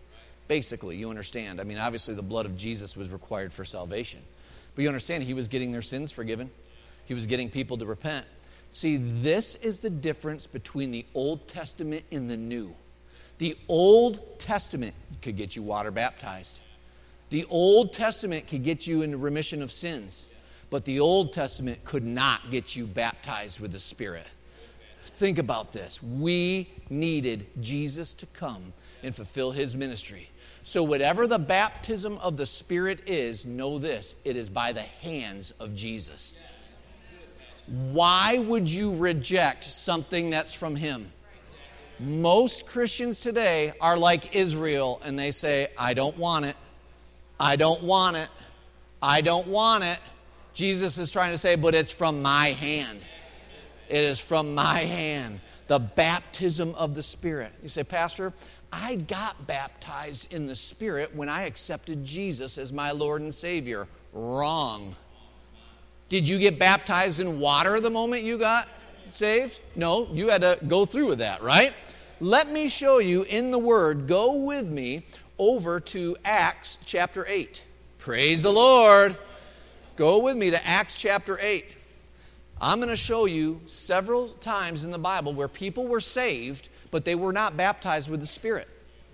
Basically, you understand. I mean, obviously the blood of Jesus was required for salvation. But you understand, he was getting their sins forgiven. He was getting people to repent. See, this is the difference between the Old Testament and the New. The Old Testament could get you water baptized. The Old Testament could get you into remission of sins. But the Old Testament could not get you baptized with the Spirit. Think about this. We needed Jesus to come and fulfill his ministry. So whatever the baptism of the Spirit is, know this, it is by the hands of Jesus. Why would you reject something that's from him? Most Christians today are like Israel, and they say, I don't want it. I don't want it. I don't want it. Jesus is trying to say, but it's from my hand. It is from my hand. The baptism of the Spirit. You say, Pastor, I got baptized in the Spirit when I accepted Jesus as my Lord and Savior. Wrong. Did you get baptized in water the moment you got saved? No, you had to go through with that, right? Let me show you in the Word. Go with me over to Acts chapter eight. Praise the Lord. Go with me to Acts chapter eight. I'm going to show you several times in the Bible where people were saved, but they were not baptized with the Spirit.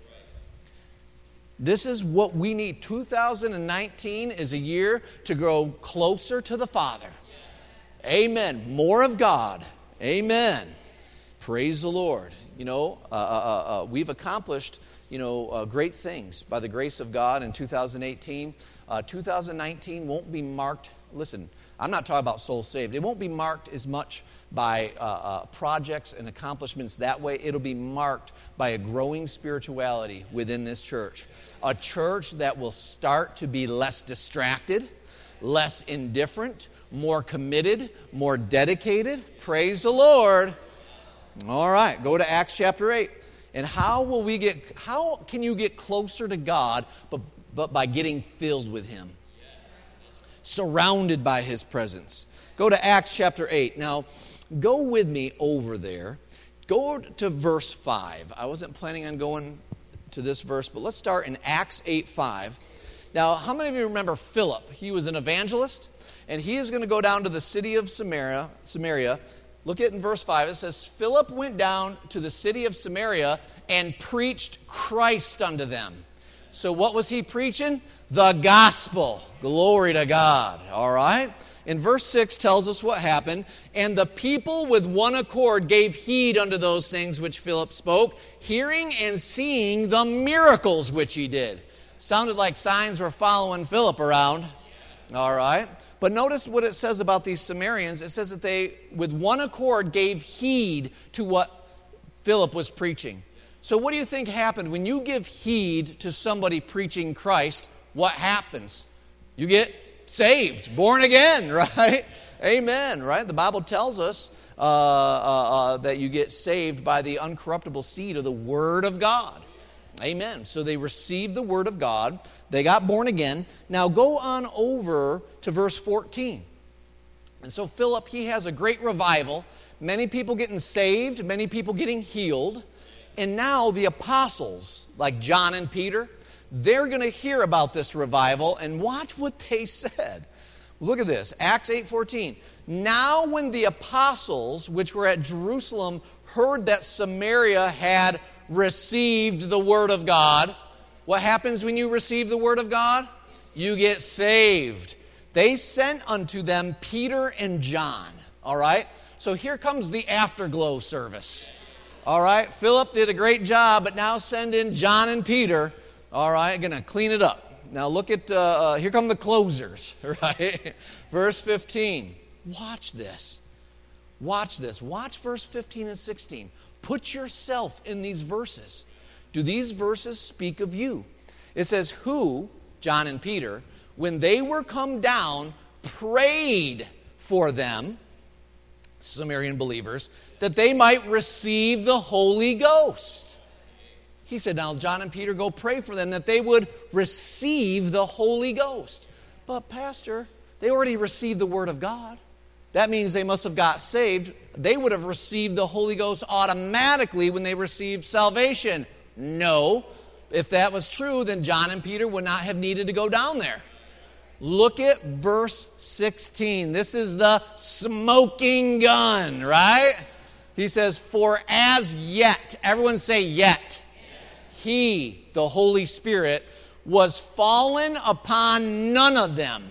This is what we need. two thousand nineteen is a year to grow closer to the Father. Amen. More of God. Amen. Praise the Lord. You know, uh, uh, uh, we've accomplished, you know, uh, great things by the grace of God in two thousand eighteen. Uh, two thousand nineteen won't be marked. Listen, I'm not talking about souls saved. It won't be marked as much by uh, uh, projects and accomplishments that way. It'll be marked by a growing spirituality within this church. A church that will start to be less distracted, less indifferent, more committed, more dedicated. Praise the Lord. All right, go to Acts chapter eight. And how will we get, how can you get closer to God but, but by getting filled with him? Surrounded by his presence. Go to Acts chapter eight. Now, go with me over there. Go to verse five. I wasn't planning on going to this verse, but let's start in Acts eight five. Now, how many of you remember Philip? He was an evangelist, and he is going to go down to the city of Samaria. Samaria. Look at in verse five. It says, Philip went down to the city of Samaria and preached Christ unto them. So what was he preaching? The gospel. Glory to God. All right? And verse six tells us what happened. And the people with one accord gave heed unto those things which Philip spoke, hearing and seeing the miracles which he did. Sounded like signs were following Philip around. All right? But notice what it says about these Samaritans. It says that they, with one accord, gave heed to what Philip was preaching. So what do you think happened? When you give heed to somebody preaching Christ, what happens? You get saved, born again, right? Amen, right? The Bible tells us uh, uh, uh, that you get saved by the uncorruptible seed of the Word of God. Amen. So they received the Word of God. They got born again. Now go on over to verse fourteen. And so Philip, he has a great revival. Many people getting saved, many people getting healed. And now the apostles, like John and Peter, they're going to hear about this revival, and watch what they said. Look at this, Acts eight fourteen. Now when the apostles, which were at Jerusalem, heard that Samaria had received the Word of God, what happens when you receive the Word of God? You get saved. They sent unto them Peter and John. All right? So here comes the afterglow service. All right? Philip did a great job, but now send in John and Peter. All right, going to clean it up. Now look at, uh, uh, here come the closers, right? Verse fifteen. Watch this. Watch this. Watch verse fifteen and sixteen. Put yourself in these verses. Do these verses speak of you? It says, who, John and Peter, when they were come down, prayed for them, Samaritan believers, that they might receive the Holy Ghost. He said, now John and Peter, go pray for them that they would receive the Holy Ghost. But Pastor, they already received the Word of God. That means they must have got saved. They would have received the Holy Ghost automatically when they received salvation. No. if that was true, then John and Peter would not have needed to go down there. Look at verse sixteen. This is the smoking gun, right? He says, for as yet, everyone say yet, he, the Holy Spirit, was fallen upon none of them.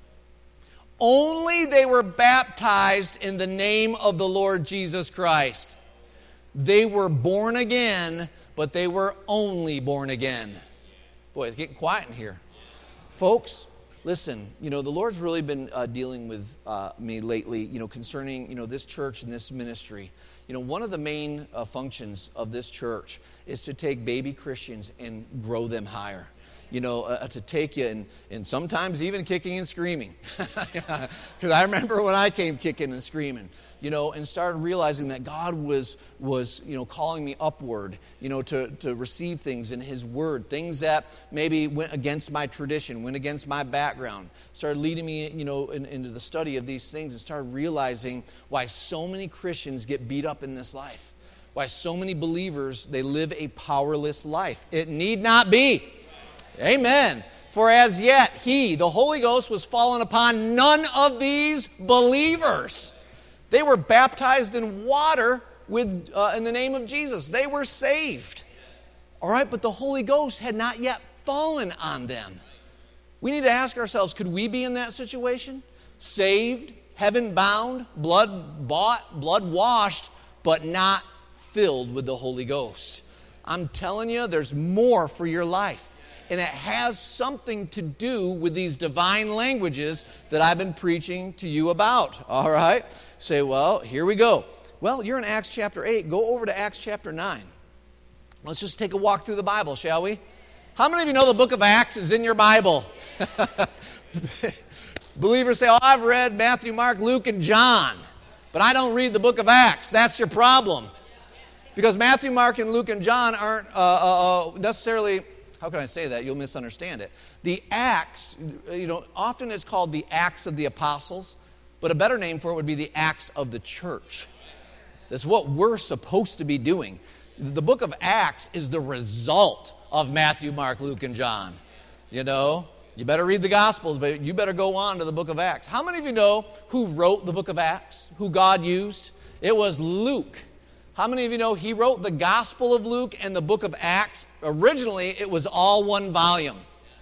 Only they were baptized in the name of the Lord Jesus Christ. They were born again, but they were only born again. Boy, it's getting quiet in here. Folks, listen, you know, the Lord's really been uh, dealing with uh, me lately, you know, concerning, you know, this church and this ministry. You know, one of the main uh, functions of this church is to take baby Christians and grow them higher. You know, uh, to take you and, and sometimes even kicking and screaming. Because I remember when I came kicking and screaming, you know, and started realizing that God was, was you know, calling me upward, you know, to, to receive things in His Word, things that maybe went against my tradition, went against my background, started leading me, you know, in, into the study of these things and started realizing why so many Christians get beat up in this life, why so many believers, they live a powerless life. It need not be. Amen. For as yet He, the Holy Ghost, was fallen upon none of these believers. They were baptized in water with uh, in the name of Jesus. They were saved. All right, but the Holy Ghost had not yet fallen on them. We need to ask ourselves, could we be in that situation? Saved, heaven bound, blood bought, blood washed, but not filled with the Holy Ghost. I'm telling you, there's more for your life. And it has something to do with these divine languages that I've been preaching to you about. All right? Say, well, here we go. Well, you're in Acts chapter eight. Go over to Acts chapter nine. Let's just take a walk through the Bible, shall we? How many of you know the book of Acts is in your Bible? Believers say, oh, I've read Matthew, Mark, Luke, and John, but I don't read the book of Acts. That's your problem. Because Matthew, Mark, and Luke, and John aren't uh, uh, necessarily... How can I say that? You'll misunderstand it. The Acts, you know, often it's called the Acts of the Apostles, but a better name for it would be the Acts of the Church. That's what we're supposed to be doing. The book of Acts is the result of Matthew, Mark, Luke, and John. You know, you better read the Gospels, but you better go on to the book of Acts. How many of you know who wrote the book of Acts? Who God used? It was Luke. How many of you know he wrote the Gospel of Luke and the book of Acts? Originally, it was all one volume.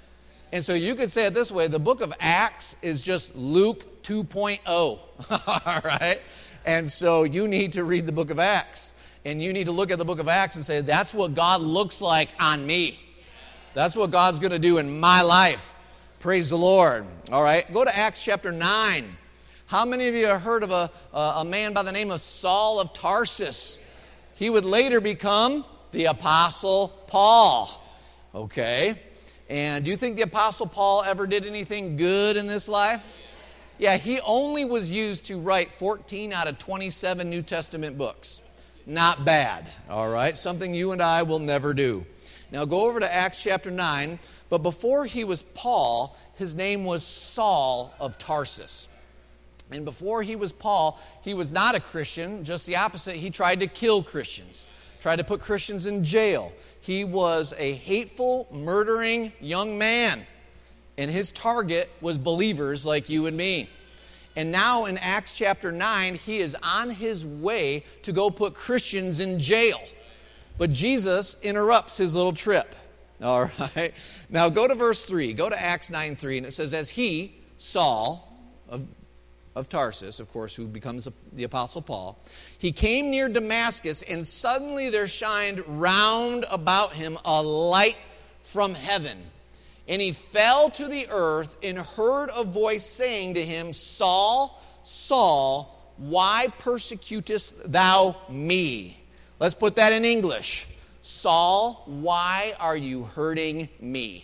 And so you could say it this way, the book of Acts is just Luke two point oh. All right? And so you need to read the book of Acts. And you need to look at the book of Acts and say, that's what God looks like on me. That's what God's going to do in my life. Praise the Lord. All right? Go to Acts chapter nine. How many of you have heard of a, a man by the name of Saul of Tarsus? He would later become the Apostle Paul. Okay? And do you think the Apostle Paul ever did anything good in this life? Yeah, he only was used to write fourteen out of twenty-seven New Testament books. Not bad, all right? Something you and I will never do. Now go over to Acts chapter nine. But before he was Paul, his name was Saul of Tarsus. And before he was Paul, he was not a Christian, just the opposite. He tried to kill Christians, tried to put Christians in jail. He was a hateful, murdering young man. And his target was believers like you and me. And now in Acts chapter nine, he is on his way to go put Christians in jail. But Jesus interrupts his little trip. All right? Now go to verse three. Go to Acts nine three, and it says, as he, Saul, of of Tarsus, of course, who becomes the Apostle Paul, he came near Damascus, and suddenly there shined round about him a light from heaven. And he fell to the earth and heard a voice saying to him, Saul, Saul, why persecutest thou me? Let's put that in English. Saul, why are you hurting me?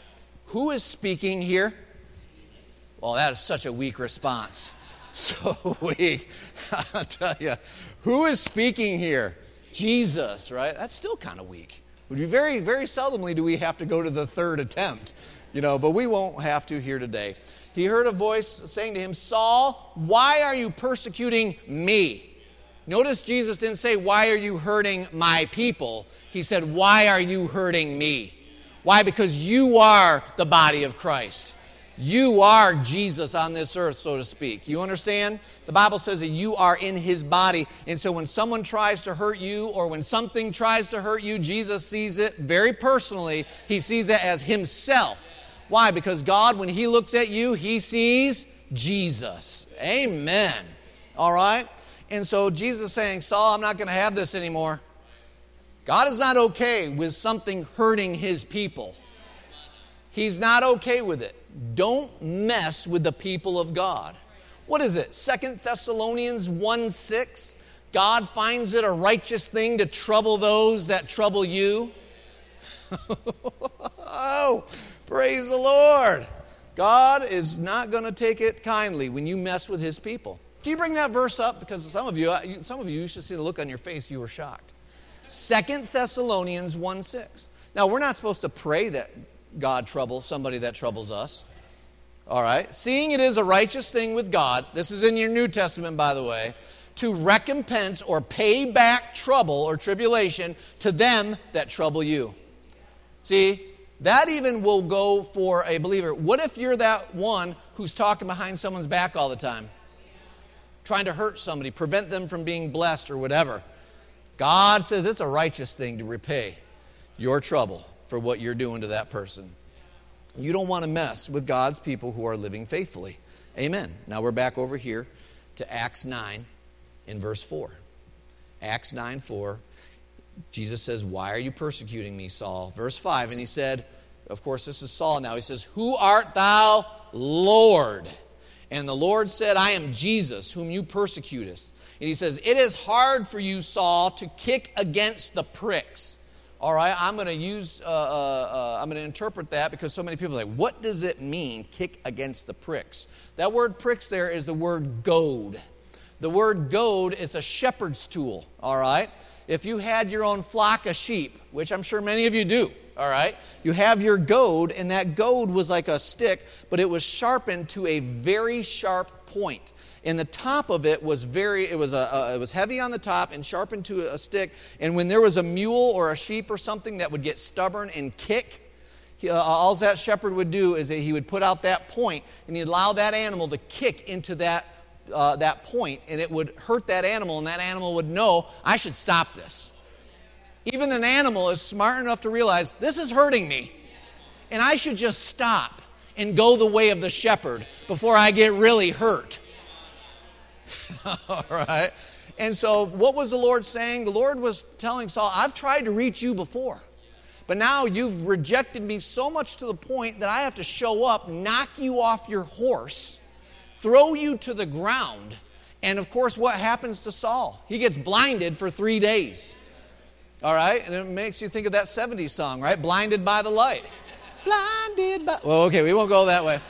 Who is speaking here? Well, that is such a weak response. So weak. I'll tell you. Who is speaking here? Jesus, right? That's still kind of weak. Would be very, very seldomly do we have to go to the third attempt. You know, but we won't have to here today. He heard a voice saying to him, Saul, why are you persecuting me? Notice Jesus didn't say, why are you hurting my people? He said, why are you hurting me? Why? Because you are the body of Christ. You are Jesus on this earth, so to speak. You understand? The Bible says that you are in his body. And so when someone tries to hurt you or when something tries to hurt you, Jesus sees it very personally. He sees it as himself. Why? Because God, when he looks at you, he sees Jesus. Amen. All right? And so Jesus is saying, Saul, I'm not going to have this anymore. God is not okay with something hurting his people. He's not okay with it. Don't mess with the people of God. What is it? Second Thessalonians one six. God finds it a righteous thing to trouble those that trouble you. Oh, praise the Lord. God is not going to take it kindly when you mess with his people. Can you bring that verse up? Because some of you, some of you, you should see the look on your face. You were shocked. Second Thessalonians one six. Now, we're not supposed to pray that God troubles somebody that troubles us. All right? Seeing it is a righteous thing with God, this is in your New Testament, by the way, to recompense or pay back trouble or tribulation to them that trouble you. See, that even will go for a believer. What if you're that one who's talking behind someone's back all the time? Trying to hurt somebody, prevent them from being blessed or whatever. God says it's a righteous thing to repay your trouble for what you're doing to that person. You don't want to mess with God's people who are living faithfully. Amen. Now we're back over here to Acts nine in verse four. Acts nine four. Jesus says, why are you persecuting me, Saul? Verse five, and he said, of course this is Saul now. He says, who art thou, Lord? And the Lord said, I am Jesus, whom you persecutest. And he says, it is hard for you, Saul, to kick against the pricks. All right, I'm going to use, uh, uh, uh, I'm going to interpret that because so many people are like, what does it mean, kick against the pricks? That word pricks there is the word goad. The word goad is a shepherd's tool, all right? If you had your own flock of sheep, which I'm sure many of you do, all right? You have your goad, and that goad was like a stick, but it was sharpened to a very sharp point. And the top of it was very, it was a, a, it was heavy on the top and sharpened to a stick. And when there was a mule or a sheep or something that would get stubborn and kick, he, uh, all that shepherd would do is that he would put out that point and he'd allow that animal to kick into that uh, that point, and it would hurt that animal, and that animal would know, I should stop this. Even an animal is smart enough to realize this is hurting me, and I should just stop and go the way of the shepherd before I get really hurt. All right. And so what was the Lord saying? The Lord was telling Saul, I've tried to reach you before, but now you've rejected me so much to the point that I have to show up, knock you off your horse, throw you to the ground. And of course, what happens to Saul? He gets blinded for three days. All right. And it makes you think of that seventies song, right? Blinded by the light. Blinded by... Well, okay, we won't go that way.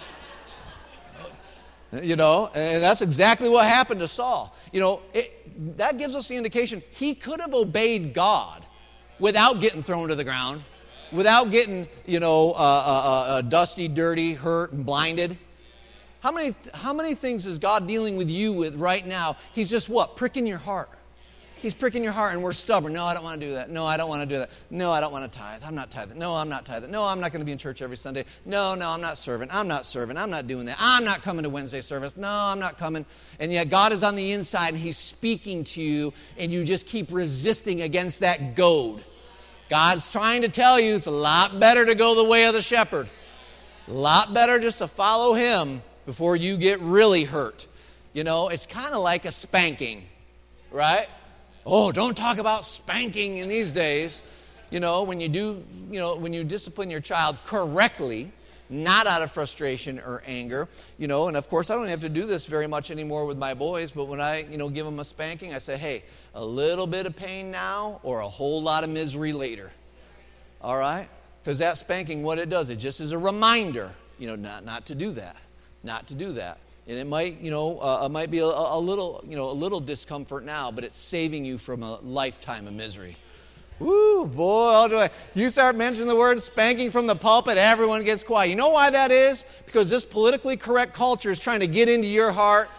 You know, and that's exactly what happened to Saul. You know, it, that gives us the indication he could have obeyed God without getting thrown to the ground, without getting, you know, uh, uh, uh, dusty, dirty, hurt, and blinded. How many, how many things is God dealing with you with right now? He's just what? Pricking your heart. He's pricking your heart, and we're stubborn. No, I don't want to do that. No, I don't want to do that. No, I don't want to tithe. I'm not tithing. No, I'm not tithing. No, I'm not going to be in church every Sunday. No, no, I'm not serving. I'm not serving. I'm not doing that. I'm not coming to Wednesday service. No, I'm not coming. And yet God is on the inside, and he's speaking to you, and you just keep resisting against that goad. God's trying to tell you it's a lot better to go the way of the shepherd. A lot better just to follow him before you get really hurt. You know, it's kind of like a spanking, right? Oh, don't talk about spanking in these days. You know, when you do, you know, when you discipline your child correctly, not out of frustration or anger, you know, and of course I don't have to do this very much anymore with my boys, but when I, you know, give them a spanking, I say, hey, a little bit of pain now or a whole lot of misery later. All right? Because that spanking, what it does, it just is a reminder, you know, not, not to do that, not to do that. And it might, you know, uh, it might be a, a little, you know, a little discomfort now, but it's saving you from a lifetime of misery. Woo, boy, how do I, you start mentioning the word spanking from the pulpit, everyone gets quiet. You know why that is? Because this politically correct culture is trying to get into your heart.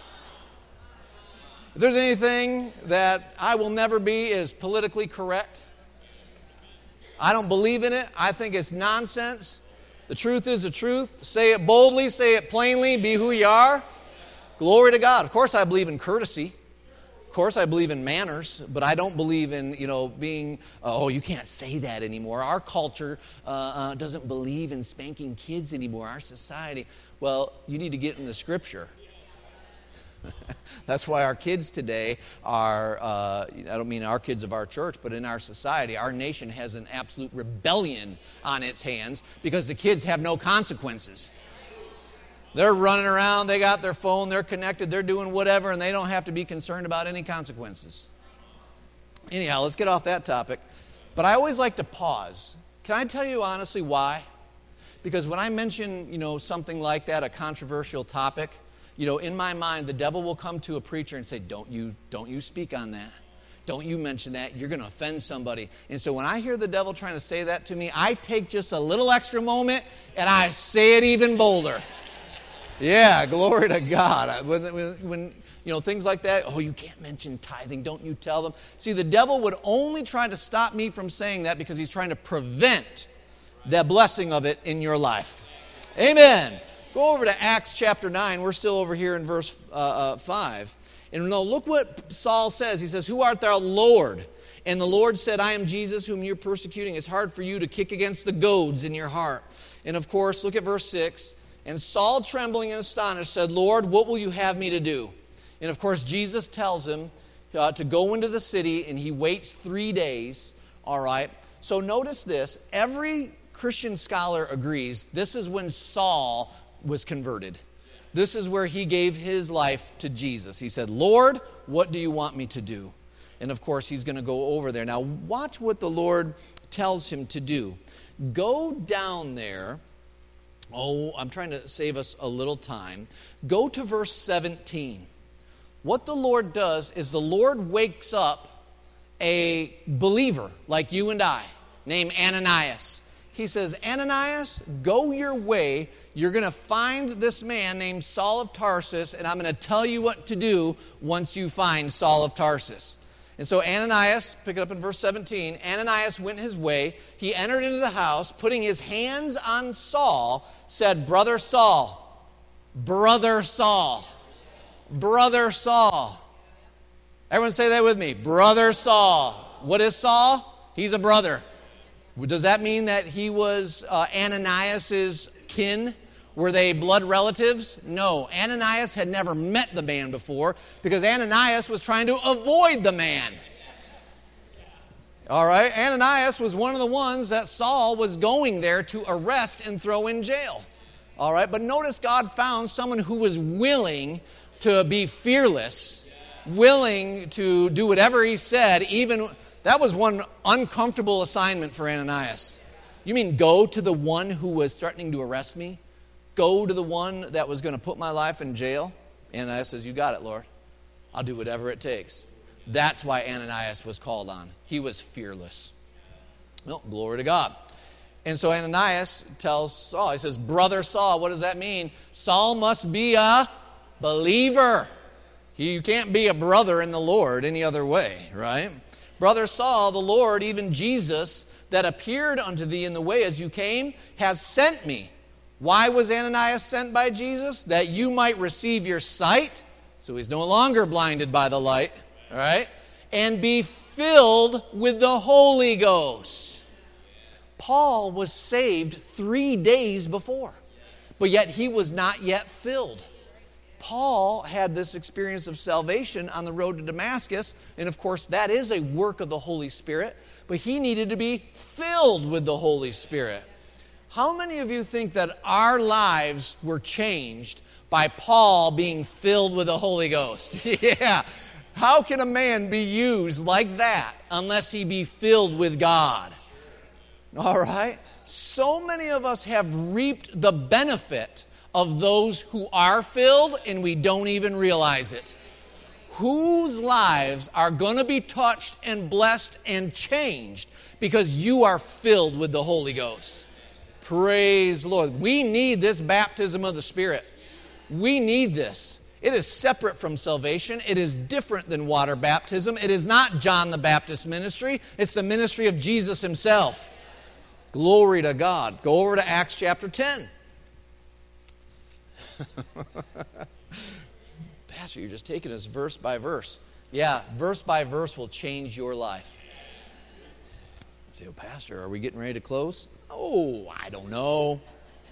If there's anything that I will never be is politically correct. I don't believe in it. I think it's nonsense. The truth is the truth. Say it boldly, say it plainly, be who you are. Glory to God. Of course I believe in courtesy. Of course I believe in manners, but I don't believe in, you know, being, oh, you can't say that anymore. Our culture uh, uh, doesn't believe in spanking kids anymore, our society. Well, you need to get in the Scripture. That's why our kids today are, uh, I don't mean our kids of our church, but in our society, our nation has an absolute rebellion on its hands because the kids have no consequences. They're running around, they got their phone, they're connected, they're doing whatever, and they don't have to be concerned about any consequences. Anyhow, let's get off that topic. But I always like to pause. Can I tell you honestly why? Because when I mention, you know, something like that, a controversial topic, you know, in my mind, the devil will come to a preacher and say, don't you, don't you speak on that. Don't you mention that. You're going to offend somebody. And so when I hear the devil trying to say that to me, I take just a little extra moment and I say it even bolder. Yeah, glory to God. When, when, when, you know, things like that, oh, you can't mention tithing, don't you tell them. See, the devil would only try to stop me from saying that because he's trying to prevent the blessing of it in your life. Amen. Go over to Acts chapter nine. We're still over here in verse uh, uh, five. And no, look what Saul says. He says, who art thou, Lord? And the Lord said, I am Jesus whom you're persecuting. It's hard for you to kick against the goads in your heart. And of course, look at verse six. And Saul, trembling and astonished, said, Lord, what will you have me to do? And of course, Jesus tells him uh, to go into the city, and he waits three days. All right. So notice this. Every Christian scholar agrees this is when Saul was converted. This is where he gave his life to Jesus. He said, Lord, what do you want me to do? And of course, he's going to go over there. Now, watch what the Lord tells him to do. Go down there. Oh, I'm trying to save us a little time. Go to verse seventeen. What the Lord does is the Lord wakes up a believer like you and I named Ananias. He says, Ananias, go your way. You're going to find this man named Saul of Tarsus, and I'm going to tell you what to do once you find Saul of Tarsus. And so Ananias, pick it up in verse seventeen, Ananias went his way. He entered into the house, putting his hands on Saul, said, Brother Saul, Brother Saul, Brother Saul. Everyone say that with me. Brother Saul. What is Saul? He's a brother. Does that mean that he was uh, Ananias' kin? Were they blood relatives? No. Ananias had never met the man before because Ananias was trying to avoid the man. All right? Ananias was one of the ones that Saul was going there to arrest and throw in jail. All right? But notice God found someone who was willing to be fearless, willing to do whatever he said, even... That was one uncomfortable assignment for Ananias. You mean go to the one who was threatening to arrest me? Go to the one that was going to put my life in jail? Ananias says, you got it, Lord. I'll do whatever it takes. That's why Ananias was called on. He was fearless. Well, glory to God. And so Ananias tells Saul, he says, Brother Saul, what does that mean? Saul must be a believer. You can't be a brother in the Lord any other way, right? Brother Saul, the Lord, even Jesus, that appeared unto thee in the way as you came, has sent me. Why was Ananias sent by Jesus? That you might receive your sight. So he's no longer blinded by the light. All right? And be filled with the Holy Ghost. Paul was saved three days before. But yet he was not yet filled. Paul had this experience of salvation on the road to Damascus, and of course that is a work of the Holy Spirit, but he needed to be filled with the Holy Spirit. How many of you think that our lives were changed by Paul being filled with the Holy Ghost? Yeah. How can a man be used like that unless he be filled with God? All right? So many of us have reaped the benefit of those who are filled, and we don't even realize it. Whose lives are going to be touched and blessed and changed because you are filled with the Holy Ghost. Praise the Lord. We need this baptism of the Spirit. We need this. It is separate from salvation. It is different than water baptism. It is not John the Baptist ministry. It's the ministry of Jesus himself. Glory to God. Go over to Acts chapter ten. Pastor, you're just taking us verse by verse. Yeah, verse by verse will change your life. You say, oh, Pastor, are we getting ready to close? Oh, I don't know.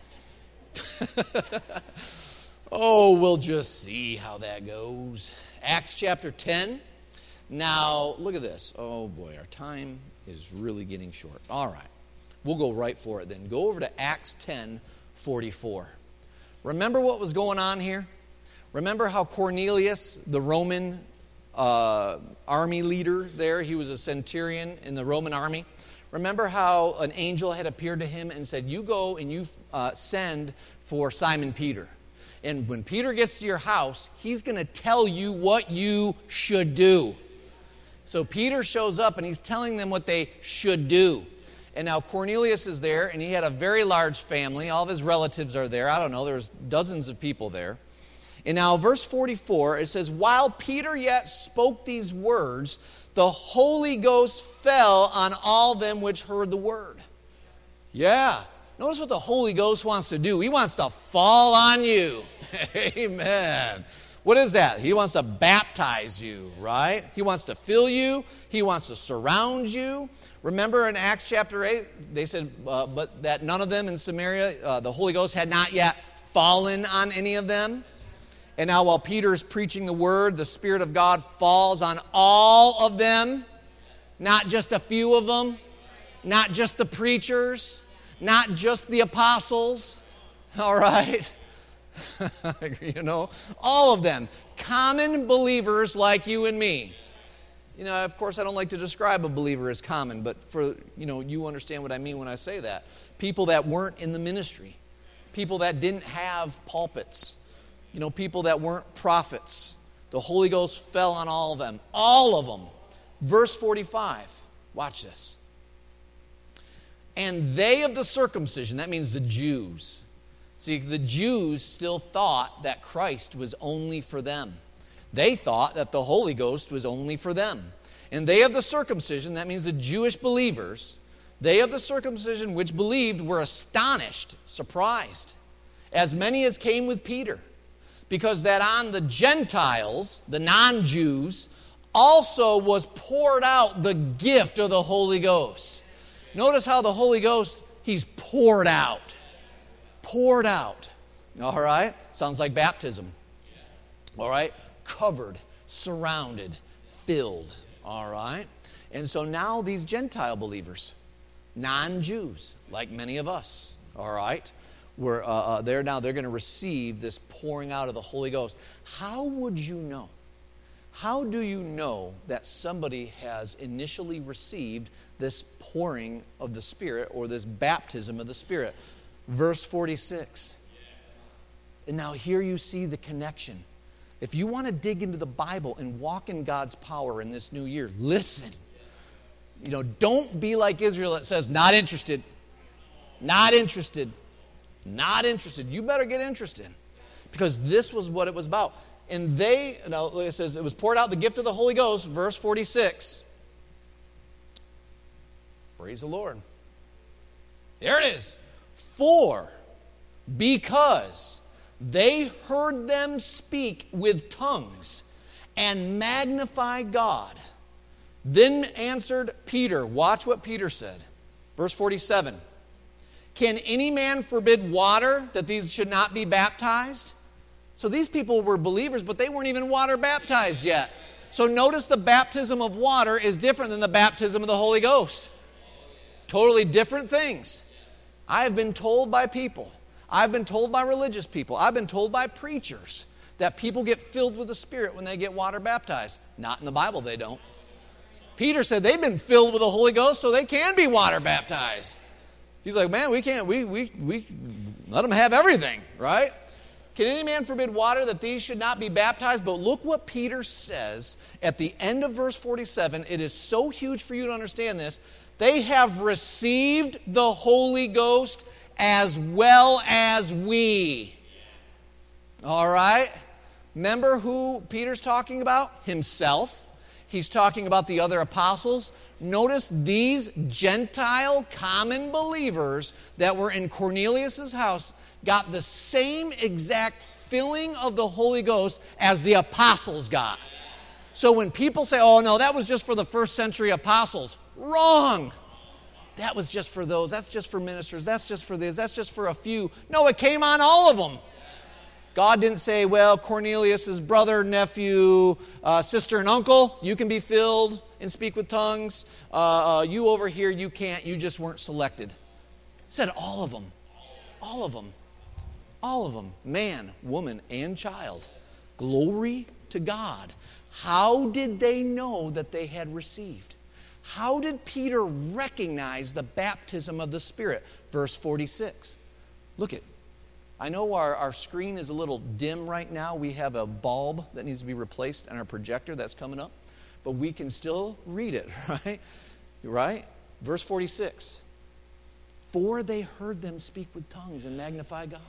Oh, we'll just see how that goes. Acts chapter ten. Now, look at this. Oh, boy, our time is really getting short. All right. We'll go right for it then. Go over to Acts ten forty-four. Remember what was going on here? Remember how Cornelius, the Roman uh, army leader there, he was a centurion in the Roman army. Remember how an angel had appeared to him and said, you go and you uh, send for Simon Peter. And when Peter gets to your house, he's going to tell you what you should do. So Peter shows up and he's telling them what they should do. And now Cornelius is there, and he had a very large family. All of his relatives are there. I don't know, there's dozens of people there. And now verse forty-four, it says, while Peter yet spoke these words, the Holy Ghost fell on all them which heard the word. Yeah. Notice what the Holy Ghost wants to do. He wants to fall on you. Amen. What is that? He wants to baptize you, right? He wants to fill you. He wants to surround you. Remember in Acts chapter eight, they said, uh, but that none of them in Samaria, uh, the Holy Ghost had not yet fallen on any of them. And now while Peter is preaching the word, the Spirit of God falls on all of them, not just a few of them, not just the preachers, not just the apostles, all right? You know, all of them, common believers like you and me. You know, of course, I don't like to describe a believer as common, but for, you know, you understand what I mean when I say that. People that weren't in the ministry, people that didn't have pulpits, you know, people that weren't prophets. The Holy Ghost fell on all of them, all of them. Verse forty-five, watch this. And they of the circumcision, that means the Jews. See, the Jews still thought that Christ was only for them. They thought that the Holy Ghost was only for them. And they of the circumcision, that means the Jewish believers, they of the circumcision which believed were astonished, surprised, as many as came with Peter, because that on the Gentiles, the non-Jews, also was poured out the gift of the Holy Ghost. Notice how the Holy Ghost, He's poured out. Poured out. All right? Sounds like baptism. All right? Covered, surrounded, filled. All right? And so now these Gentile believers, non-Jews, like many of us, all right, we're, uh, uh, they're now, they're going to receive this pouring out of the Holy Ghost. How would you know? How do you know that somebody has initially received this pouring of the Spirit or this baptism of the Spirit? Verse forty-six. And now here you see the connection. If you want to dig into the Bible and walk in God's power in this new year, listen. You know, don't be like Israel that says, not interested, not interested, not interested. You better get interested. Because this was what it was about. And they, now it says, it was poured out the gift of the Holy Ghost, verse forty-six. Praise the Lord. There it is. For, because they heard them speak with tongues and magnify God. Then answered Peter. Watch what Peter said. Verse forty-seven. Can any man forbid water that these should not be baptized? So these people were believers, but they weren't even water baptized yet. So notice the baptism of water is different than the baptism of the Holy Ghost. Totally different things. I have been told by people, I've been told by religious people, I've been told by preachers that people get filled with the Spirit when they get water baptized. Not in the Bible, they don't. Peter said they've been filled with the Holy Ghost so they can be water baptized. He's like, man, we can't, we, we, we let them have everything, right? Can any man forbid water that these should not be baptized? But look what Peter says at the end of verse forty-seven. It is so huge for you to understand this. They have received the Holy Ghost as well as we. All right? Remember who Peter's talking about? Himself. He's talking about the other apostles. Notice these Gentile common believers that were in Cornelius' house got the same exact filling of the Holy Ghost as the apostles got. So when people say, oh no, that was just for the first century apostles, wrong. That was just for those, that's just for ministers, that's just for this, that's just for a few. No, it came on all of them. God didn't say, well, Cornelius' brother, nephew, uh, sister, and uncle, you can be filled and speak with tongues. Uh, uh, you over here, you can't, you just weren't selected. He said all of them, all of them, all of them, man, woman, and child. Glory to God. How did they know that they had received? How did Peter recognize the baptism of the Spirit? Verse forty-six. Look at, I know our, our screen is a little dim right now. We have a bulb that needs to be replaced on our projector that's coming up. But we can still read it, right? Right? Verse forty-six. For they heard them speak with tongues and magnify God.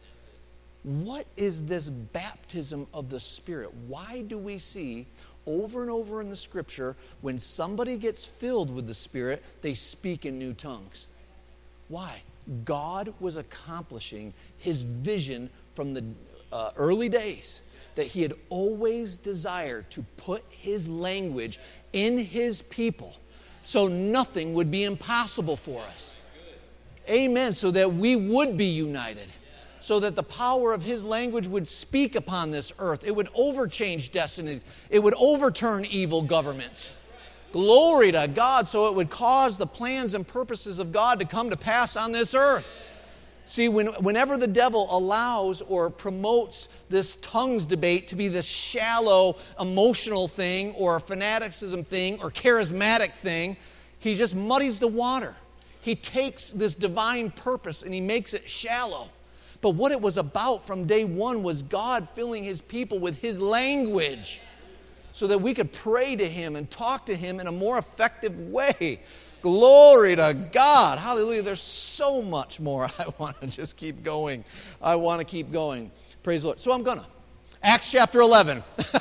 What is this baptism of the Spirit? Why do we see over and over in the Scripture when somebody gets filled with the Spirit, they speak in new tongues? Why? God was accomplishing His vision from the uh, early days, that He had always desired to put His language in His people so nothing would be impossible for us. Amen. So that we would be united. So that the power of His language would speak upon this earth. It would overchange destinies. It would overturn evil governments. Glory to God. So it would cause the plans and purposes of God to come to pass on this earth. See, when, whenever the devil allows or promotes this tongues debate to be this shallow, emotional thing or fanaticism thing or charismatic thing, he just muddies the water. He takes this divine purpose and he makes it shallow. But what it was about from day one was God filling His people with His language so that we could pray to Him and talk to Him in a more effective way. Glory to God. Hallelujah. There's so much more. I want to just keep going. I want to keep going. Praise the Lord. So I'm going to. Acts chapter eleven.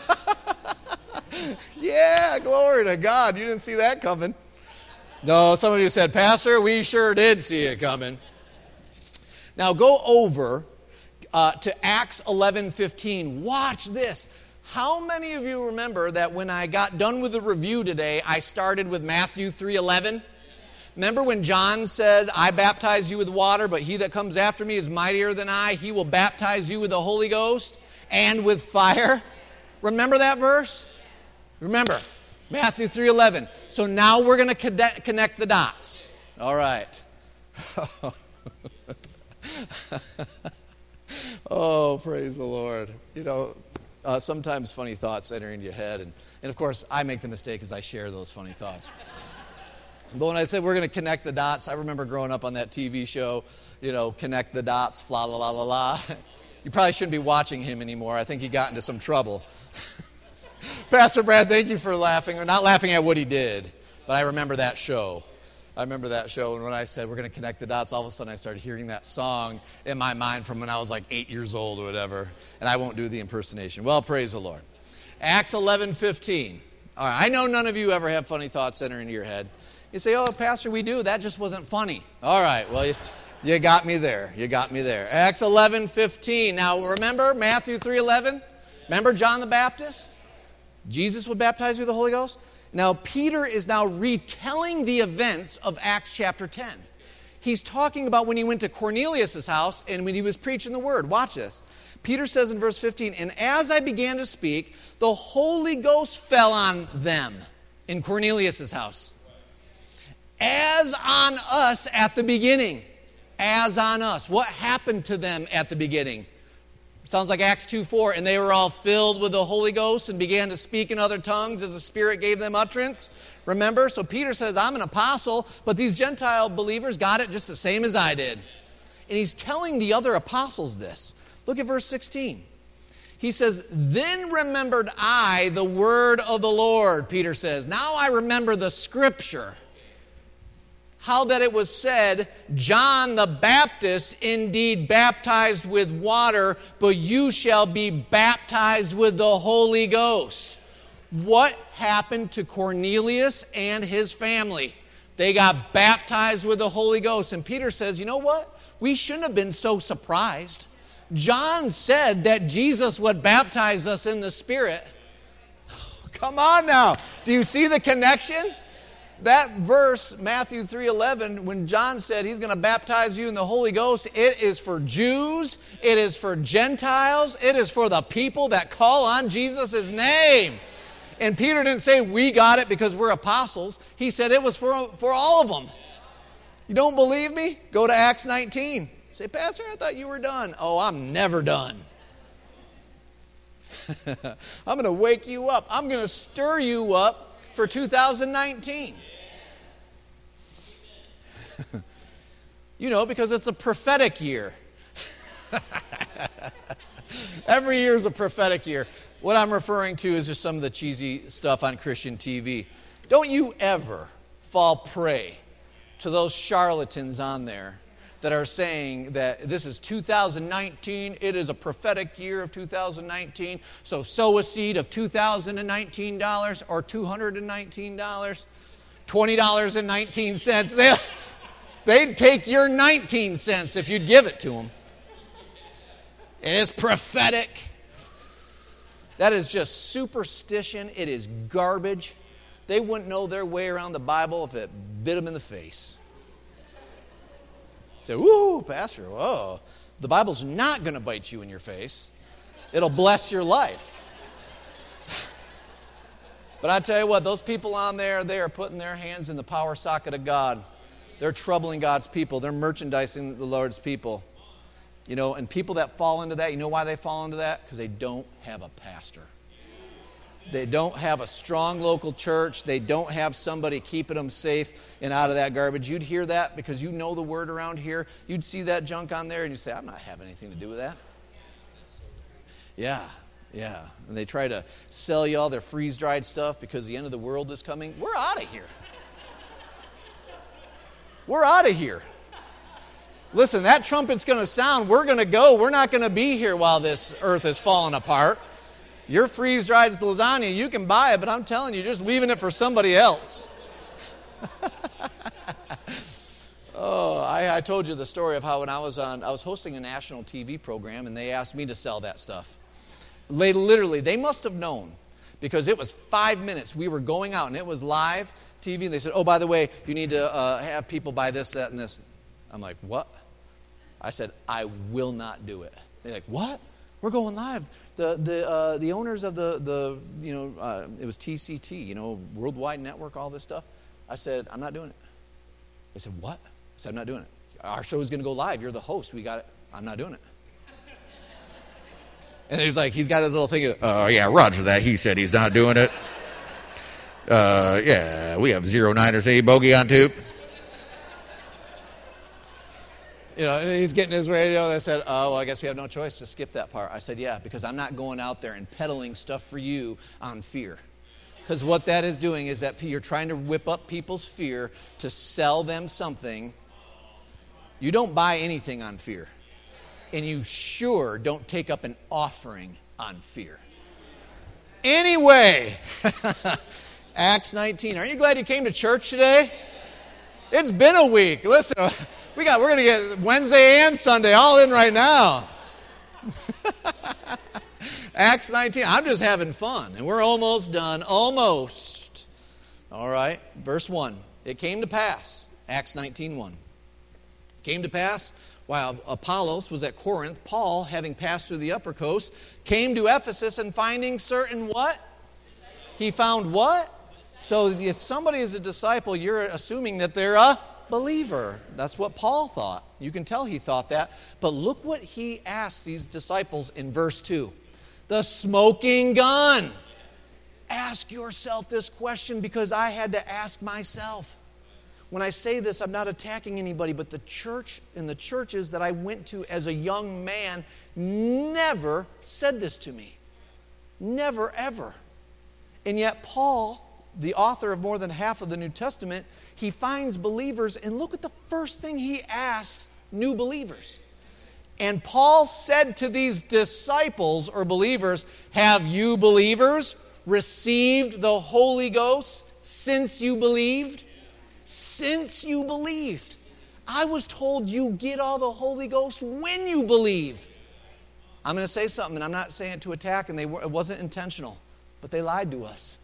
Yeah, glory to God. You didn't see that coming. No, some of you said, Pastor, we sure did see it coming. Now go over uh, to Acts eleven fifteen. Watch this. How many of you remember that when I got done with the review today, I started with Matthew three eleven? Remember when John said, I baptize you with water, but he that comes after me is mightier than I. He will baptize you with the Holy Ghost and with fire. Remember that verse? Remember, Matthew three eleven. So now we're going to connect the dots. All right. Oh, praise the Lord. You know, uh, sometimes funny thoughts enter into your head. And, and of course, I make the mistake as I share those funny thoughts. But when I said we're going to connect the dots, I remember growing up on that T V show, you know, Connect the Dots, fla la la la la. You probably shouldn't be watching him anymore. I think he got into some trouble. Pastor Brad, thank you for laughing, or not laughing at what he did, but I remember that show. I remember that show, and when I said we're going to connect the dots, all of a sudden I started hearing that song in my mind from when I was like eight years old or whatever, and I won't do the impersonation. Well, praise the Lord. Acts eleven fifteen. All right, I know none of you ever have funny thoughts enter into your head. You say, oh, Pastor, we do. That just wasn't funny. All right, well, you, you got me there. You got me there. Acts eleven fifteen. Now, remember Matthew three eleven? Remember John the Baptist? Jesus would baptize you with the Holy Ghost? Now, Peter is now retelling the events of Acts chapter ten. He's talking about when he went to Cornelius' house and when he was preaching the word. Watch this. Peter says in verse fifteen, and as I began to speak, the Holy Ghost fell on them in Cornelius' house. As on us at the beginning. As on us. What happened to them at the beginning? Sounds like Acts two four. And they were all filled with the Holy Ghost and began to speak in other tongues as the Spirit gave them utterance. Remember? So Peter says, I'm an apostle, but these Gentile believers got it just the same as I did. And he's telling the other apostles this. Look at verse sixteen. He says, then remembered I the word of the Lord, Peter says. Now I remember the scripture. How that it was said, John the Baptist indeed baptized with water, but you shall be baptized with the Holy Ghost. What happened to Cornelius and his family? They got baptized with the Holy Ghost. And Peter says, you know what? We shouldn't have been so surprised. John said that Jesus would baptize us in the Spirit. Come on now. Do you see the connection? That verse, Matthew three eleven, when John said he's going to baptize you in the Holy Ghost, it is for Jews, it is for Gentiles, it is for the people that call on Jesus' name. And Peter didn't say we got it because we're apostles. He said it was for, for all of them. You don't believe me? Go to Acts nineteen. Say, Pastor, I thought you were done. Oh, I'm never done. I'm going to wake you up. I'm going to stir you up for two thousand nineteen. You know, because it's a prophetic year. Every year is a prophetic year. What I'm referring to is just some of the cheesy stuff on Christian T V. Don't you ever fall prey to those charlatans on there that are saying that this is two thousand nineteen, it is a prophetic year of two thousand nineteen, so sow a seed of two thousand nineteen dollars or two hundred nineteen dollars, twenty dollars and nineteen cents. They, they'd take your nineteen cents if you'd give it to them. And it's prophetic. That is just superstition. It is garbage. They wouldn't know their way around the Bible if it bit them in the face. Say, woo, Pastor, whoa. The Bible's not going to bite you in your face. It'll bless your life. But I tell you what, those people on there, they are putting their hands in the power socket of God. They're troubling God's people. They're merchandising the Lord's people. You know, and people that fall into that, you know why they fall into that? Because they don't have a pastor. They don't have a strong local church. They don't have somebody keeping them safe and out of that garbage. You'd hear that because you know the word around here. You'd see that junk on there and you'd say, I'm not having anything to do with that. Yeah, yeah. And they try to sell you all their freeze-dried stuff because the end of the world is coming. We're out of here. We're out of here. Listen, that trumpet's going to sound. We're going to go. We're not going to be here while this earth is falling apart. Your freeze-dried lasagna, you can buy it, but I'm telling you, you're just leaving it for somebody else. oh, I, I told you the story of how when I was on, I was hosting a national T V program, and they asked me to sell that stuff. They literally, they must have known, because it was five minutes. We were going out, and it was live T V. And they said, oh, by the way, you need to uh, have people buy this, that, and this. I'm like, what? I said, I will not do it. They're like, what? We're going live. The the uh, the owners of the, the you know, uh, it was T C T, you know, Worldwide Network, all this stuff. I said, I'm not doing it. They said, what? I said, I'm not doing it. Our show is going to go live. You're the host. We got it. I'm not doing it. And he's like, he's got his little thing. Oh, uh, yeah, roger that. He said he's not doing it. Uh, yeah, we have zero Niners A bogey on tube. You know, and he's getting his radio. They said, oh, well, I guess we have no choice to skip that part. I said, yeah, because I'm not going out there and peddling stuff for you on fear. Because what that is doing is that you're trying to whip up people's fear to sell them something. You don't buy anything on fear. And you sure don't take up an offering on fear. Anyway, Acts nineteen. Aren't you glad you came to church today? It's been a week. Listen, we got, we're going to get Wednesday and Sunday all in right now. Acts nineteen. I'm just having fun, and we're almost done. Almost. All right, verse one. It came to pass, Acts nineteen one. Came to pass, while Apollos was at Corinth, Paul, having passed through the upper coast, came to Ephesus and finding certain what? He found what? So if somebody is a disciple, you're assuming that they're a believer. That's what Paul thought. You can tell he thought that. But look what he asked these disciples in verse two. The smoking gun. Ask yourself this question, because I had to ask myself. When I say this, I'm not attacking anybody, but the church and the churches that I went to as a young man never said this to me. Never, ever. And yet Paul, the author of more than half of the New Testament, he finds believers, and look at the first thing he asks new believers. And Paul said to these disciples or believers, have you believers received the Holy Ghost since you believed? Since you believed. I was told you get all the Holy Ghost when you believe. I'm going to say something, and I'm not saying it to attack, and they were, it wasn't intentional, but they lied to us.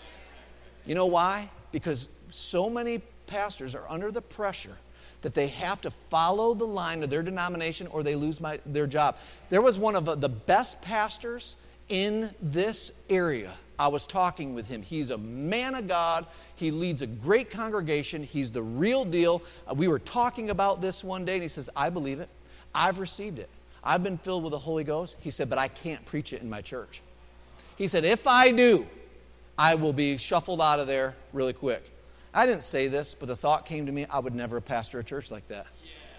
You know why? Because so many pastors are under the pressure that they have to follow the line of their denomination or they lose my, their job. There was one of the best pastors in this area. I was talking with him. He's a man of God. He leads a great congregation. He's the real deal. Uh, we were talking about this one day, and he says, I believe it. I've received it. I've been filled with the Holy Ghost. He said, but I can't preach it in my church. He said, if I do, I will be shuffled out of there really quick. I didn't say this, but the thought came to me, I would never pastor a church like that.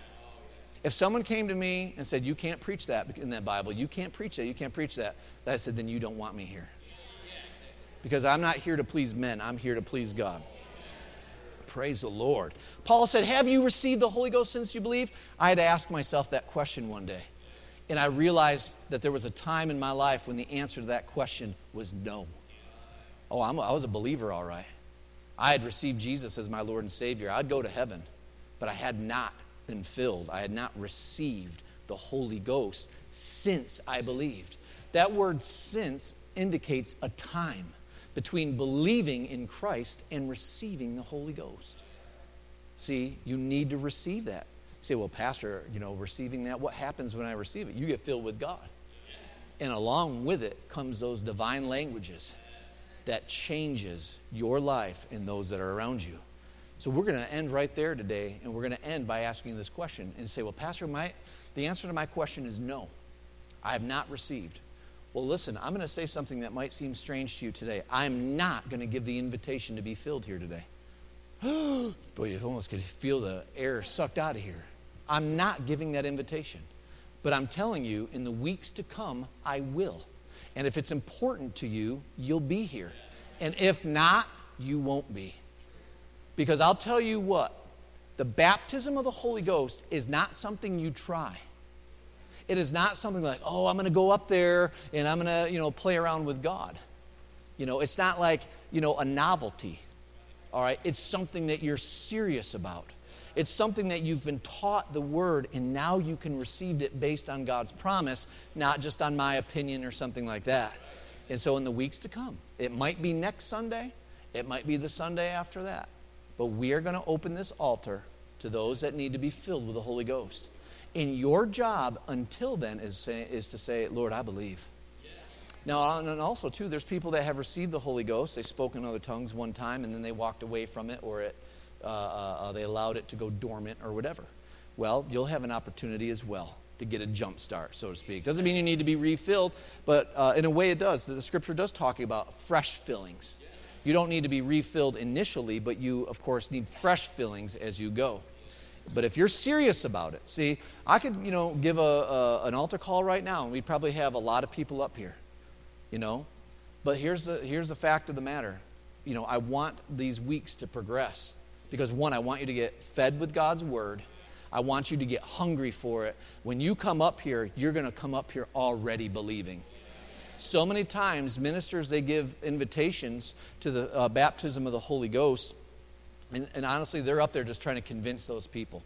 If someone came to me and said, you can't preach that in that Bible, you can't preach that, you can't preach that, I said, then you don't want me here. Because I'm not here to please men, I'm here to please God. Praise the Lord. Paul said, have you received the Holy Ghost since you believed? I had to ask myself that question one day. And I realized that there was a time in my life when the answer to that question was no. Oh, I'm a, I was a believer, all right. I had received Jesus as my Lord and Savior. I'd go to heaven, but I had not been filled. I had not received the Holy Ghost since I believed. That word since indicates a time between believing in Christ and receiving the Holy Ghost. See, you need to receive that. You say, well, Pastor, you know, receiving that, what happens when I receive it? You get filled with God. And along with it comes those divine languages that changes your life and those that are around you. So we're going to end right there today, and we're going to end by asking you this question and say, well, Pastor, my, the answer to my question is no. I have not received. Well, listen, I'm going to say something that might seem strange to you today. I'm not going to give the invitation to be filled here today. Boy, you almost could feel the air sucked out of here. I'm not giving that invitation. But I'm telling you, in the weeks to come, I will. And if it's important to you, you'll be here. And if not, you won't be. Because I'll tell you what, the baptism of the Holy Ghost is not something you try. It is not something like, oh, I'm going to go up there and I'm going to, you know, play around with God. You know, it's not like, you know, a novelty. All right? It's something that you're serious about. It's something that you've been taught the Word, and now you can receive it based on God's promise, not just on my opinion or something like that. And so in the weeks to come, it might be next Sunday, it might be the Sunday after that, but we are going to open this altar to those that need to be filled with the Holy Ghost. And your job until then is, say, is to say, Lord, I believe. Now, and also, too, there's people that have received the Holy Ghost. They spoke in other tongues one time, and then they walked away from it, or it Uh, uh, they allowed it to go dormant or whatever. Well, you'll have an opportunity as well to get a jump start, so to speak. Doesn't mean you need to be refilled, but uh, in a way it does. The Scripture does talk about fresh fillings. You don't need to be refilled initially, but you, of course, need fresh fillings as you go. But if you're serious about it, see, I could, you know, give a, a an altar call right now, and we'd probably have a lot of people up here, you know. But here's the here's the fact of the matter. You know, I want these weeks to progress. Because one, I want you to get fed with God's Word. I want you to get hungry for it. When you come up here, you're going to come up here already believing. So many times, ministers, they give invitations to the uh, baptism of the Holy Ghost. And, and honestly, they're up there just trying to convince those people.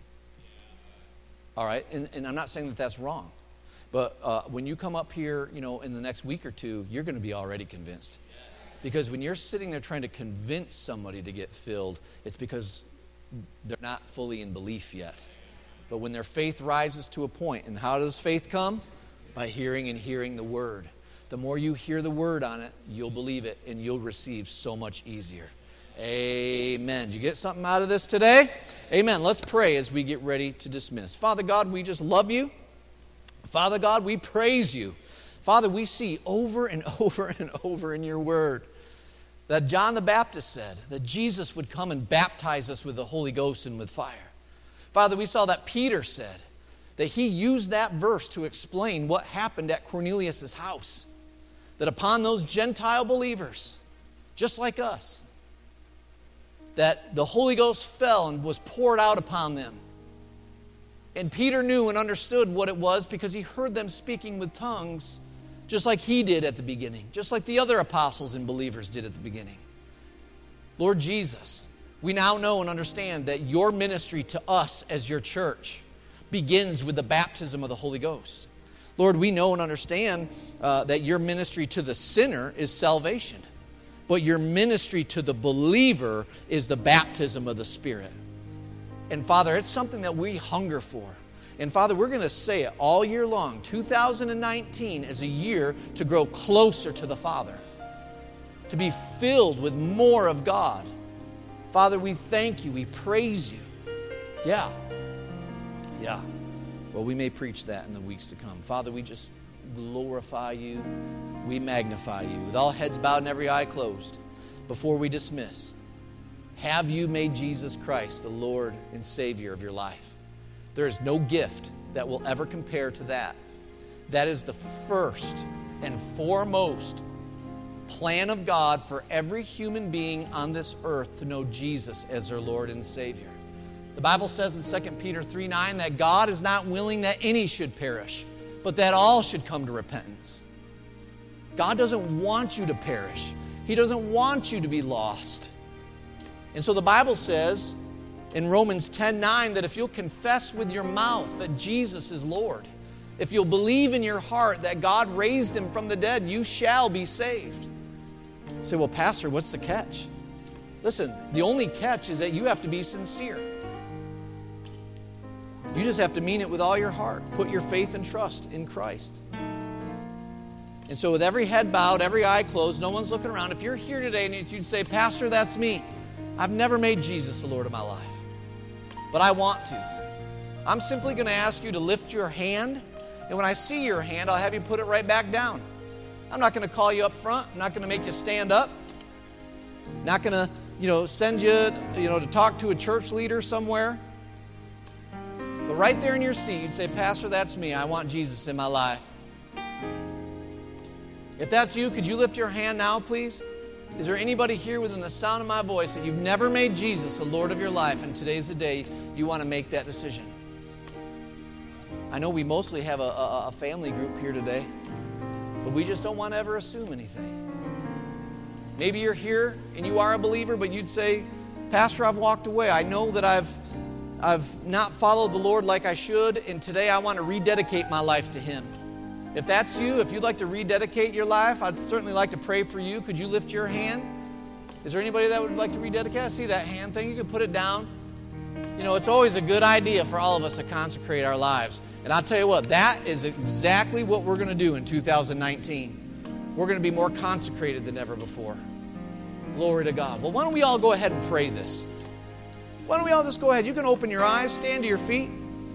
All right? And, and I'm not saying that that's wrong. But uh, when you come up here, you know, in the next week or two, you're going to be already convinced. Because when you're sitting there trying to convince somebody to get filled, it's because they're not fully in belief yet. But when their faith rises to a point, and how does faith come? By hearing and hearing the Word. The more you hear the Word on it, you'll believe it, and you'll receive so much easier. Amen. Did you get something out of this today? Amen. Let's pray as we get ready to dismiss. Father God, we just love you. Father God, we praise you. Father, we see over and over and over in your Word that John the Baptist said that Jesus would come and baptize us with the Holy Ghost and with fire. Father, we saw that Peter said that he used that verse to explain what happened at Cornelius' house. That upon those Gentile believers, just like us, that the Holy Ghost fell and was poured out upon them. And Peter knew and understood what it was because he heard them speaking with tongues just like he did at the beginning, just like the other apostles and believers did at the beginning. Lord Jesus, we now know and understand that your ministry to us as your church begins with the baptism of the Holy Ghost. Lord, we know and understand uh, that your ministry to the sinner is salvation, but your ministry to the believer is the baptism of the Spirit. And Father, it's something that we hunger for. And Father, we're going to say it all year long. two thousand nineteen is a year to grow closer to the Father, to be filled with more of God. Father, we thank you. We praise you. Yeah. Yeah. Well, we may preach that in the weeks to come. Father, we just glorify you. We magnify you. With all heads bowed and every eye closed, before we dismiss, have you made Jesus Christ the Lord and Savior of your life? There is no gift that will ever compare to that. That is the first and foremost plan of God for every human being on this earth to know Jesus as their Lord and Savior. The Bible says in Second Peter three nine that God is not willing that any should perish, but that all should come to repentance. God doesn't want you to perish. He doesn't want you to be lost. And so the Bible says in Romans ten nine that if you'll confess with your mouth that Jesus is Lord, if you'll believe in your heart that God raised him from the dead, you shall be saved. You say, well, Pastor, what's the catch? Listen, the only catch is that you have to be sincere. You just have to mean it with all your heart. Put your faith and trust in Christ. And so with every head bowed, every eye closed, no one's looking around. If you're here today and you'd say, Pastor, that's me. I've never made Jesus the Lord of my life, but I want to. I'm simply going to ask you to lift your hand, and when I see your hand, I'll have you put it right back down. I'm not going to call you up front. I'm not going to make you stand up. I'm not going to, you know, send you, you know, to talk to a church leader somewhere. But right there in your seat, you'd say, Pastor, that's me. I want Jesus in my life. If that's you, could you lift your hand now, please? Is there anybody here within the sound of my voice that you've never made Jesus the Lord of your life, and today's the day you want to make that decision? I know we mostly have a, a, a family group here today, but we just don't want to ever assume anything. Maybe you're here and you are a believer, but you'd say, Pastor, I've walked away. I know that I've I've not followed the Lord like I should, and today I want to rededicate my life to Him. If that's you, if you'd like to rededicate your life, I'd certainly like to pray for you. Could you lift your hand? Is there anybody that would like to rededicate? I see that hand thing. You can put it down. You know, it's always a good idea for all of us to consecrate our lives. And I'll tell you what, that is exactly what we're going to do in two thousand nineteen. We're going to be more consecrated than ever before. Glory to God. Well, why don't we all go ahead and pray this? Why don't we all just go ahead? You can open your eyes, stand to your feet.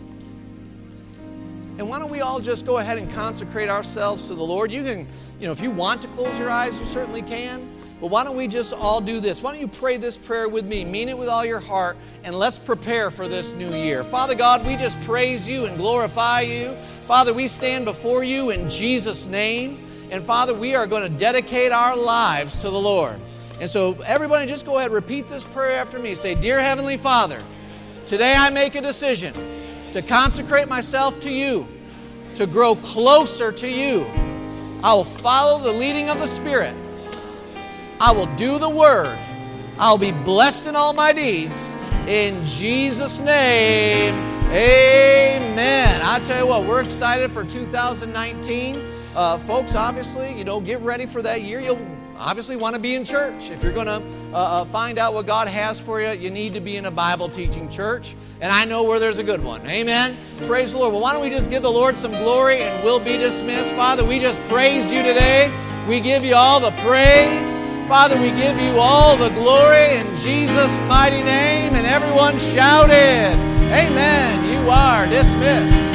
And why don't we all just go ahead and consecrate ourselves to the Lord? You can, you know, if you want to close your eyes, you certainly can. But why don't we just all do this? Why don't you pray this prayer with me? Mean it with all your heart, and let's prepare for this new year. Father God, we just praise you and glorify you. Father, we stand before you in Jesus' name. And Father, we are going to dedicate our lives to the Lord. And so everybody just go ahead and repeat this prayer after me. Say, Dear Heavenly Father, today I make a decision to consecrate myself to you, to grow closer to you. I will follow the leading of the Spirit. I will do the Word. I'll be blessed in all my deeds. In Jesus' name, amen. I tell you what, we're excited for two thousand nineteen. Uh, folks, obviously, you know, get ready for that year. You'll obviously want to be in church. If you're going to uh, uh, find out what God has for you, you need to be in a Bible teaching church. And I know where there's a good one. Amen. Praise the Lord. Well, why don't we just give the Lord some glory and we'll be dismissed. Father, we just praise you today. We give you all the praise. Father, we give you all the glory in Jesus' mighty name. And everyone shouted, amen. You are dismissed.